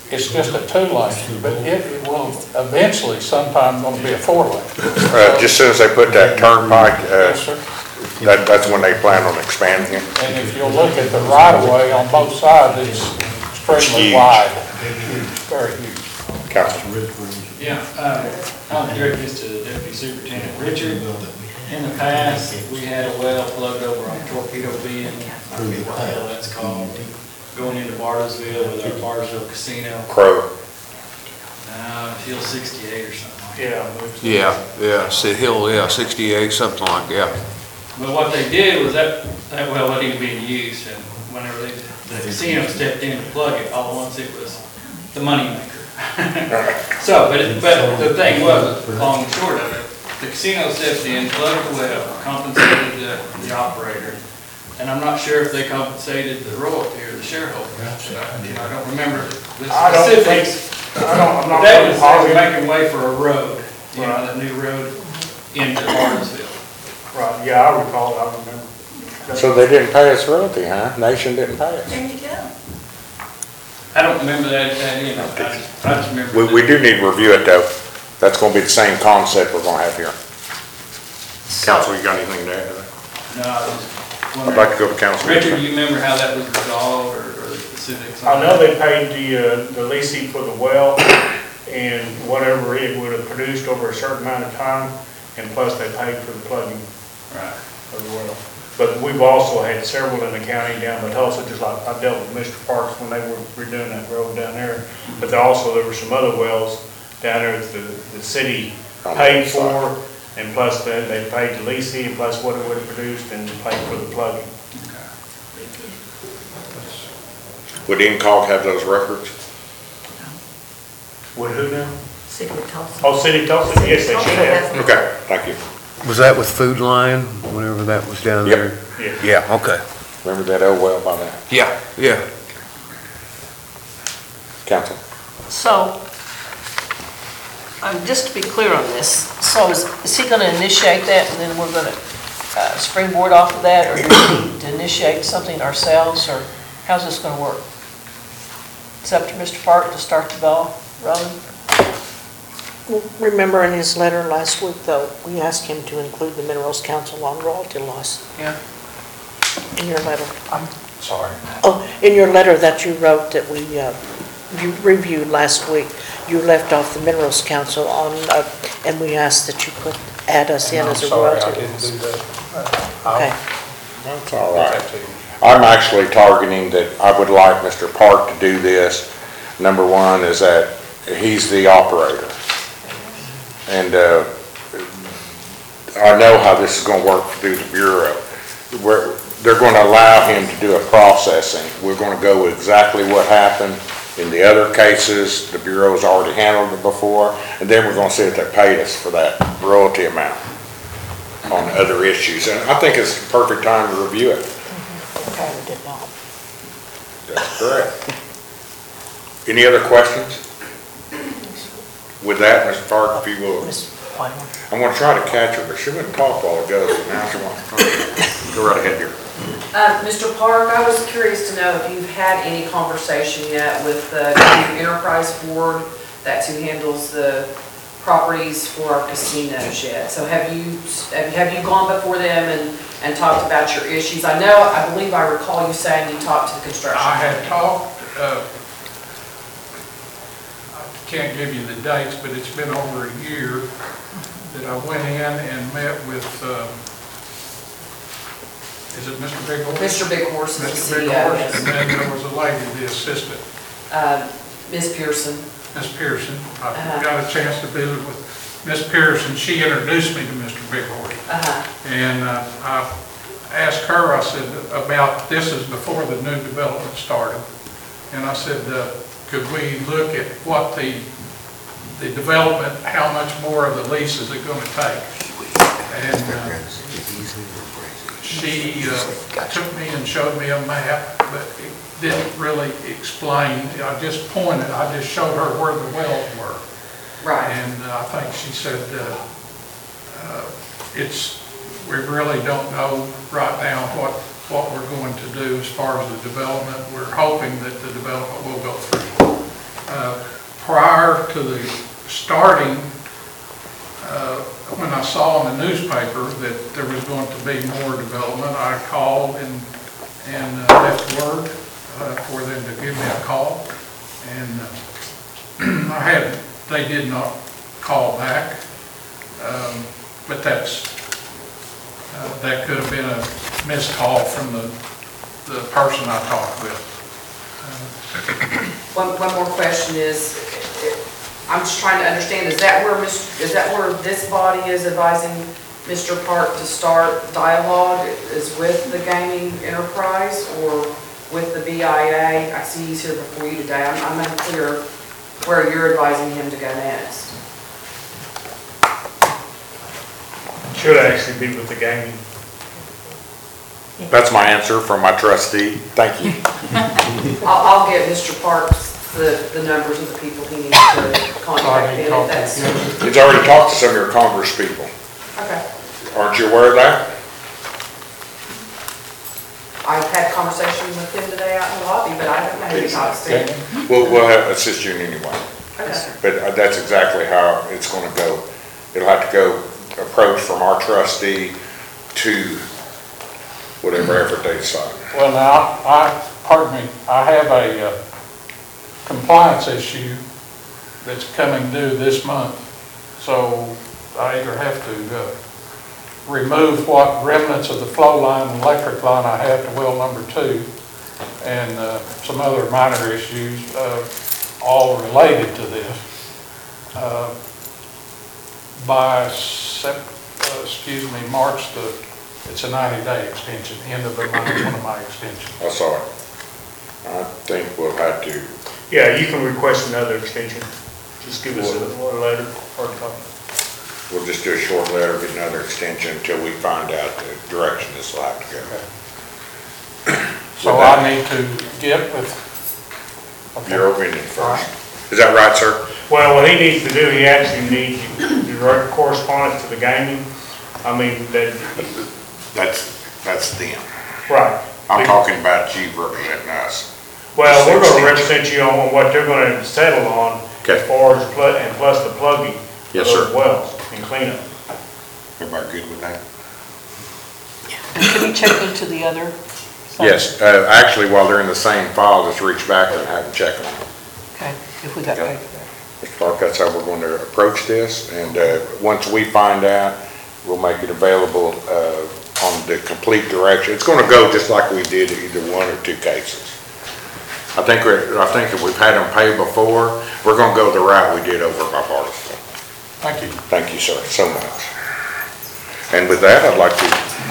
it's just a 2-lane, but it will eventually sometime gonna be a 4-lane. Just as soon as they put that turnpike, Yes, sir. that's when they plan on expanding it. And if you'll look at the right-of-way on both sides, it's extremely Huge. wide. Huge, very huge. Council. Yeah, I'll direct this to Deputy Superintendent Richard. In the past, we had a well plugged over on Torpedo Bend, I forget what the hell that's called, going into Bartlesville with our Bartlesville Casino. Crow. Hill 68 or something like that. Yeah, Sid Hill, yeah, 68, something like, yeah. But what they did was that well wasn't even being used, and whenever the casino stepped in to plug it, all at once it was the moneymaker. So, but the thing was, long and short of it, the casino stepped in, plugged the well, compensated the operator, and I'm not sure if they compensated the royalty or the shareholder. I don't remember the specifics. I'm not That really was positive. making way for a road, you know, that new road into Barnesville. Right, yeah, I recall, I remember. So they didn't pay us royalty, huh? Nation didn't pay us. There you go. I don't remember that, you know, I just remember. We do need to review it though. That's gonna be the same concept we're gonna have here. Council, you got anything to add to that? No, I was I'd wondering. like to go to council. Richard, do you remember how that was resolved or the specifics? I know they paid the leasing for the well and whatever it would have produced over a certain amount of time, and plus they paid for the plugging Right. of the well. But we've also had several in the county down in Tulsa, just like I dealt with Mr. Parks when they were redoing that road down there. But there were some other wells down there that the city paid for, and plus they paid the leasing, and plus what it would have produced, and paid for the plugging. Would INCOG have those records? Would who now? City of Tulsa. Oh, City of Tulsa, yes, they should have. Okay, thank you. Was that with Food Lion, whenever that was down Yep. there? Yeah. Yeah, okay. Remember that old well by that? Yeah, yeah. Council. So, just to be clear on this, so is he gonna initiate that, and then we're gonna springboard off of that, or do we need to initiate something ourselves, or how's this gonna work? It's up to Mr. Park to start the ball rolling? Well, remember in his letter last week, though, we asked him to include the Minerals Council on royalty loss Yeah. in your letter. I'm sorry. Oh, in your letter that you wrote that you reviewed last week, you left off the Minerals Council on, and we asked that you add us in I'm as a sorry, I royalty didn't loss. do that. Okay. That's all right. I'm actually targeting that I would like Mr. Park to do this. Number one is that he's the operator. And I know how this is going to work through the Bureau. They're going to allow him to do a processing. We're going to go with exactly what happened in the other cases. The Bureau's already handled it before. And then we're going to see if they paid us for that royalty amount on other issues. And I think it's the perfect time to review it. Okay, we did not. That's correct. Any other questions? With that, Mr. Park, if you will. Ms. Whiteman. I'm going to try to catch her, but she wouldn't talk while ago, so now she wants to. Go right ahead here. Mr. Park, I was curious to know if you've had any conversation yet with the Enterprise Board, that's who handles the properties for our casinos yet. So have you gone before them and talked about your issues? I believe I recall you saying you talked to the construction. I had talked, I can't give you the dates, but it's been over a year that I went in and met with, is it Mr. Big Horse? Mr. Big Horse is the Mr. Big CEO, Horse, yes. and then there was a lady, the assistant, Ms. Pearson. Miss Pearson. I got a chance to visit with Miss Pearson. She introduced me to Mr. Big Horse. And I asked her, I said, about, this is before the new development started. And I said, could we look at what the development, how much more of the lease is it going to take? And she took me and showed me a map, but it didn't really explain. I just showed her where the wells were. Right. And I think she said, we really don't know right now what we're going to do as far as the development. We're hoping that the development will go through. prior to the starting, when I saw in the newspaper that there was going to be more development, I called and left word for them to give me a call. And they did not call back, but that could have been a missed call from the person I talked with. One more question is, I'm just trying to understand, is that where this body is advising Mr. Park to start dialogue, is with the gaming enterprise or with the BIA? I see he's here before you today. I'm unclear where you're advising him to go next. Should actually be with the gaming. That's my answer from my trustee. Thank you. I'll get Mr. Parks the numbers of the people he needs to contact. He's already talked to some of your Congress people. Okay. Aren't you aware of that? I've had conversations with him today out in the lobby, but I don't know who he talks to. We'll assist you in any way. Okay. But that's exactly how it's going to go. It'll have to go approach from our trustee to whatever effort they decide. Well, now, pardon me, I have a compliance issue that's coming due this month. So I either have to remove what remnants of the flow line and electric line I have to well number 2 and some other minor issues, all related to this. By March it's a 90-day extension, end of one of my extensions. I saw it. I think we'll have to. Yeah, you can request another extension. Just give us a letter or a copy. We'll just do a short letter, get another extension until we find out the direction this will have to go. So I need to get with... Okay. Your opinion first. Is that right, sir? Well, what he needs to do, he actually needs to write correspondence to the gaming. I mean, that's them. Right. I'm talking about you representing us. Well, we're going to represent you on what they're going to settle on as far as plus the plugging of those wells and cleanup. Everybody good with that? Can you check into the other? Yes. Actually, while they're in the same file, just reach back and have them check them. Okay, if we got paid for that. Mr. Clark, that's how we're going to approach this. And once we find out, we'll make it available on the complete direction. It's going to go just like we did either one or two cases. I think if we've had them pay before, we're going to go the route we did over by Bartlesville. Thank you. Thank you, sir, so much. And with that, I'd like to...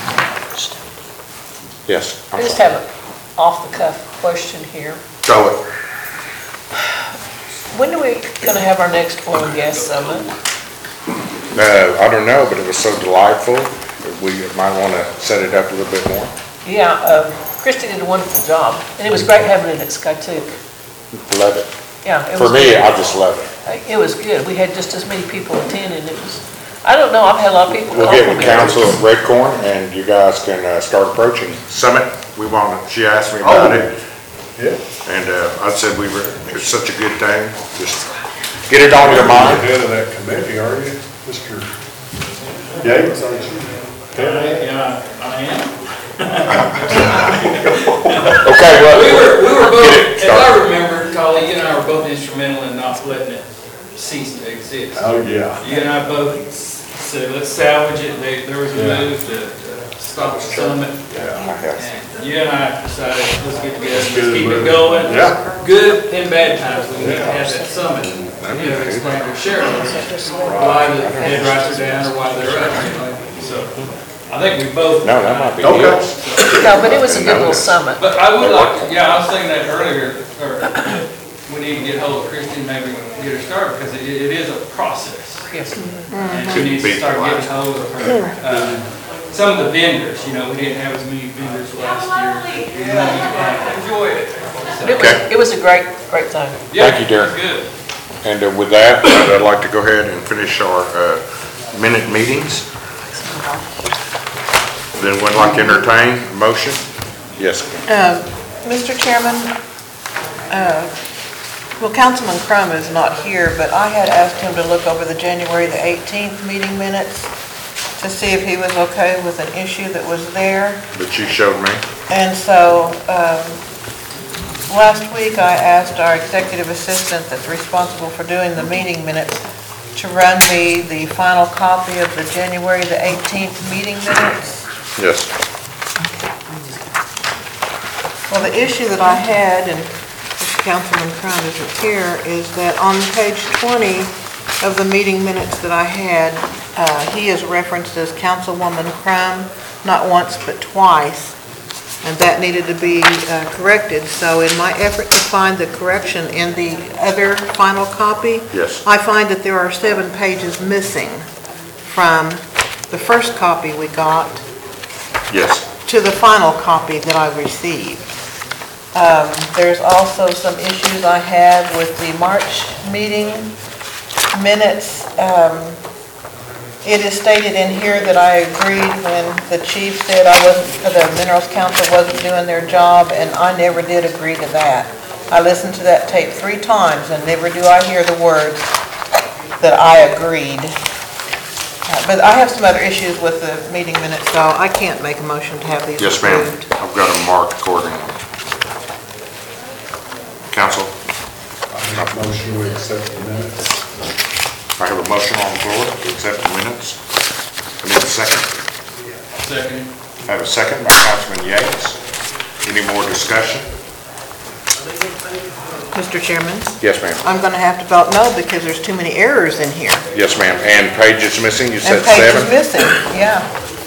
Yes. I just have an off-the-cuff question here. Go it. When are we going to have our next oil and gas summit? I don't know, but it was so delightful. We might want to set it up a little bit more. Yeah, Christy did a wonderful job, and it was great having it at Skytook. Love it. Yeah, it For was me, good. I just love it. It was good. We had just as many people attending. It was, I don't know, I've had a lot of people We'll get the compliment council at Redcorn, and you guys can start approaching Summit. She asked me about it. Yeah. And I said it's such a good thing. Just get it on your mind. You're the head of that committee, are you, Mr. Yates, aren't you? Yeah, I am. Okay, well. We were both, as I remember, Collie, you and I were both instrumental in not letting it cease to exist. Oh, yeah. You and I both said, let's salvage it. There was a move to stop the summit. And you and I decided, let's get together, let's keep it going. Yeah. Good and bad times, we need to have that summit. You know, explain to sheriffs why the headrights are down or why they're up. So I think we both. No, that might be Okay. good. No, but it was a good little summit. But I would like to, I was thinking that earlier, or we need to get hold of Christie, maybe get her started, because it is a process. Yes. And she needs to start getting hold of her. Some of the vendors, we didn't have as many vendors last year. Enjoy it. But it was a great thing. Thank you, Darren. Good. And with that, I'd like to go ahead and finish our minute meetings. Then would like to entertain a motion? Yes. Mr. Chairman, Well, Councilman Crum is not here, but I had asked him to look over the January the 18th meeting minutes to see if he was okay with an issue that was there. That you showed me. And so, last week I asked our executive assistant that's responsible for doing the meeting minutes to run me the final copy of the January the 18th meeting minutes. Yes. Well, the issue that I had, and Councilman Crum isn't here, is that on page 20 of the meeting minutes that I had, he is referenced as Councilwoman Crum, not once but twice, and that needed to be corrected. So in my effort to find the correction in the other final copy, Yes. I find that there are 7 pages missing from the first copy we got Yes. to the final copy that I received. There's also some issues I had with the March meeting minutes. It is stated in here that I agreed when the chief said the Minerals Council wasn't doing their job, and I never did agree to that. I listened to that tape 3 times, and never do I hear the words that I agreed. But I have some other issues with the meeting minutes, so I can't make a motion to have these Yes, ma'am. approved. I've got them marked accordingly. Council, I make a motion we accept the minutes. I have a motion on the floor to accept the minutes. I need a second. Second. I have a second by Councilman Yates. Any more discussion? Mr. Chairman, Yes, ma'am. I'm going to have to vote no because there's too many errors in here. Yes, ma'am. And pages missing, you said And pages 7? missing, yeah.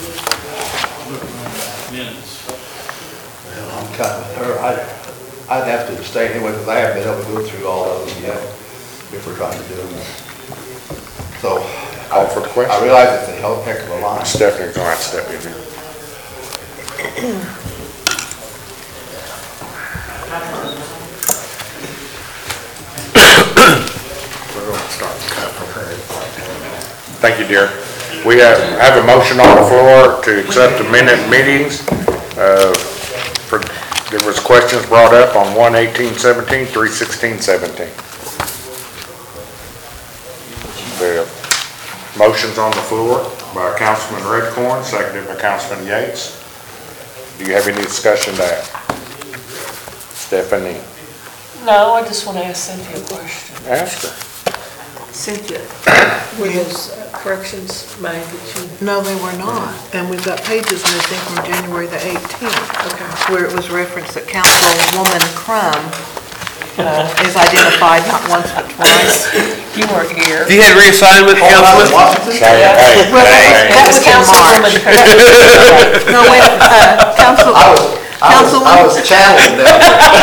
Minutes. Well, I'm kind of, or I'd have to abstain anyway, because I haven't been able to go through all of them yet, if we're trying to do them. So. Call for the question. I realize it's a hell heck of a line. Stephanie's going to have to step in here. We're going to start. Thank you, dear. We have a motion on the floor to accept the minute meetings. There was questions brought up on 1/18/17, 3/16/17. The motion's on the floor by Councilman Redcorn, seconded by Councilman Yates. Do you have any discussion to add? Stephanie, No, I just want to ask Cynthia a question. ask her. Cynthia, were those corrections made that you? No, they were not. And we've got pages missing from January the 18th. Okay. Where it was referenced that Councilwoman Crum is identified not once but twice. You weren't here. You had reassignment, Councilman? Hey, Well, that was Councilwoman. No, wait, I was channeling that.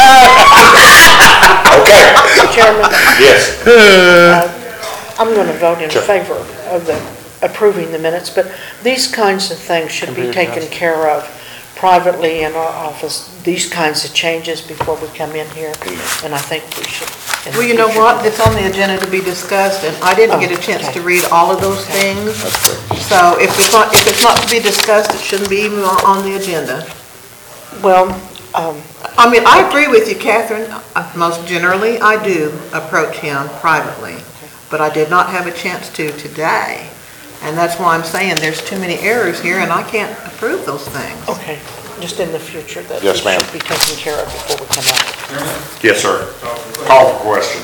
Okay, Chairman, yes. I'm going to vote in Sure. favor of the approving the minutes, but these kinds of things should be taken care of privately in our office, these kinds of changes before we come in here, and I think we should. in the Well, you know future. what? It's on the agenda to be discussed, and I didn't get a chance to read all of those things. So if it's not to be discussed, it shouldn't be even on the agenda. Well, I mean, I agree with you, Catherine. Most generally, I do approach him privately, but I did not have a chance to today. And that's why I'm saying there's too many errors here, and I can't approve those things. okay, just in the future that Yes, ma'am. should be taken care of before we come out. Yes, sir. Call for question.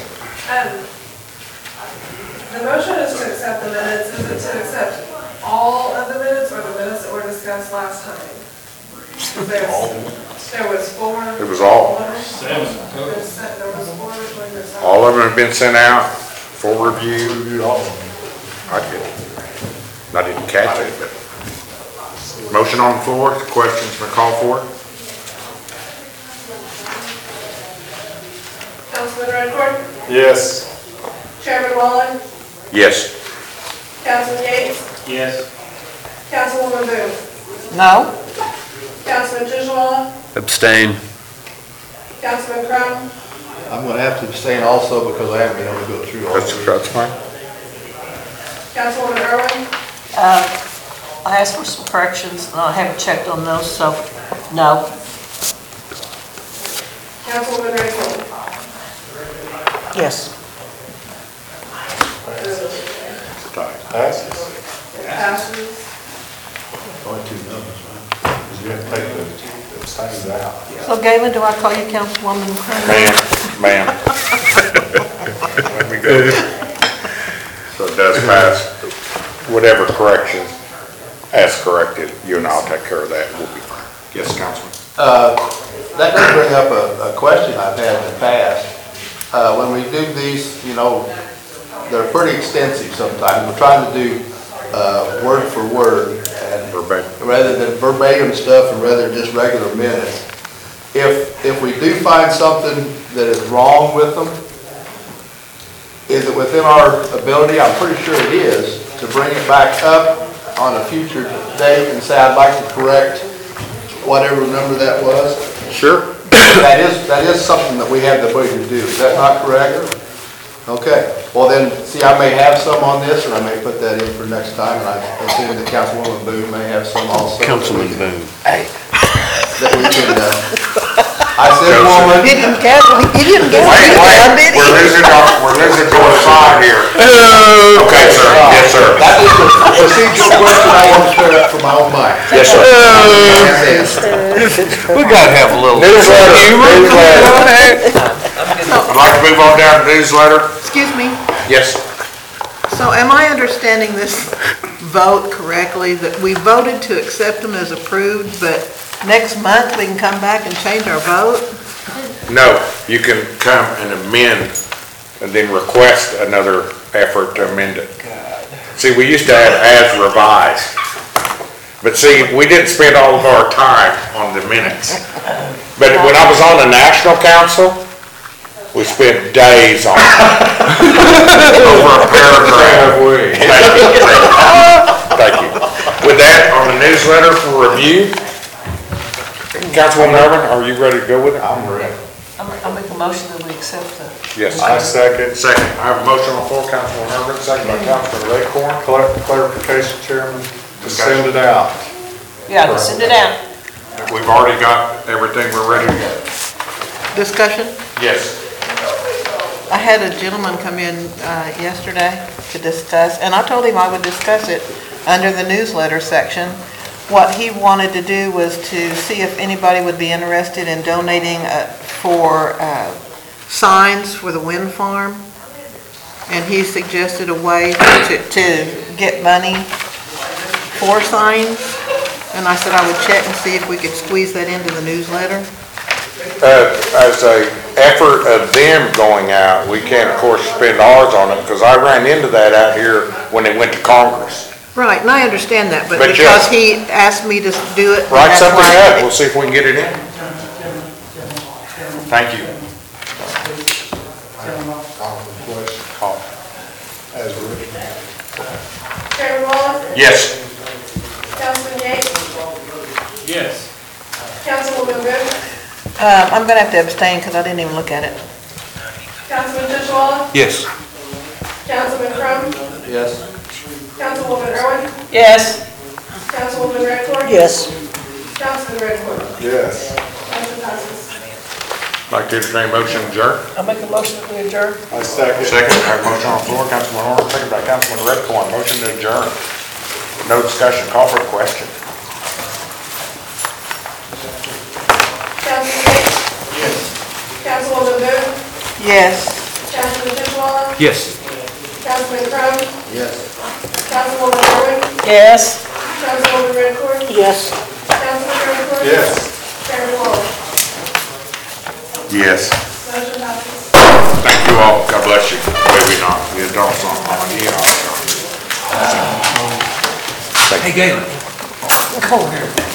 The motion is to accept the minutes. Is it to accept all of the minutes or the minutes that were discussed last time? There was 4. It was all. 7 total. There was 4, which one is that? All of them have been sent out for review. Reviewed all of them. I didn't catch it, but. Motion on the floor, questions been called for? Councilman Redcorn? Yes. Chairman Wallen? Yes. Councilman Yates? Yes. Councilwoman Booth? No? Councilman Tijwala? Abstain. Councilman Crum? I'm going to have to abstain also because I haven't been able to go through all of these. That's fine. Councilwoman Irwin? I asked for some corrections, and I haven't checked on those, so no. Councilwoman Redcorn? Yes. Passes. It passes. Only two numbers, right? Because you have to take the abstains out. So Galen, do I call you Councilwoman Cronin? Ma'am. Let me go. So it does pass, whatever correction as corrected, you and I'll take care of that, we'll be fine. Yes, Councilman? That does bring up a question I've had in the past. When we do these, they're pretty extensive sometimes. We're trying to do word for word and rather than verbatim stuff and rather just regular minutes. If we do find something that is wrong with them, is it within our ability, I'm pretty sure it is, to bring it back up on a future date and say, I'd like to correct whatever number that was? Sure. That is something that we have the ability to do, is that not correct? Okay, well then, see, I may have some on this, and I may put that in for next time, and I assume that Councilwoman Boone may have some also. Councilman Boone. That we can, I said woman. He didn't get Wait, we're losing our side here. Okay, sir, yes, sir. That is a procedural question I want to clear up for my own mind. Yes, sir. We gotta have a little. Newsletter. I'd like to move on down to newsletter. Excuse me. Yes. So am I understanding this vote correctly, that we voted to accept them as approved, but next month we can come back and change our vote? No, you can come and amend and then request another effort to amend it. See, we used to have as revised. But see, we didn't spend all of our time on the minutes. But when I was on the National Council, we spent days on it. Over a paragraph. Thank you. With that, on the newsletter for review, Councilwoman Irvin, are you ready to go with it? I'm ready. I'll make a motion that we accept the. Yes. I second. Second. I have a motion on the floor, Councilwoman Irvin, second by Councilman Redcorn. Clarification, Chairman, to send it out. Yeah, to send it out. We've already got everything, we're ready to go. Discussion? Yes. I had a gentleman come in yesterday to discuss, and I told him I would discuss it under the newsletter section. What he wanted to do was to see if anybody would be interested in donating for signs for the wind farm. And he suggested a way to get money for signs. And I said I would check and see if we could squeeze that into the newsletter. As a effort of them going out, we can't, of course, spend ours on it, because I ran into that out here when they went to Congress. Right, and I understand that, but But because yes. he asked me to do it. Write that's something why- up, we'll see if we can get it in. Thank you. As written. Chairman Wallace, Yes. Councilman Yates, Yes. Councilwoman Boone, I'm gonna have to abstain because I didn't even look at it. Councilman Tishwala, Yes. Councilman Crum, Yes. Councilwoman Irwin, Yes. Councilwoman Redcorn. Yes. Councilman Redcorn. Yes. Motion passes. Like to entertain a motion to adjourn? I'll make a motion that we adjourn. I second. Second, I have a motion on the floor, Councilman Orr, second by Councilman Redcorn, motion to adjourn. No discussion, call for a question. Councilman Yates. Yes. Councilwoman Boone, Yes. Councilman Tishwala, Yes. Councilman Crum, Yes. Councilwoman Irwin, Yes. Councilwoman Redcorn, Yes. Councilman Redcorn. Yes. Chairman Wallace. Yes. Motion passes. Thank you all, God bless you. Maybe not, the adults on, yeah. Hey, Galen. Come over here.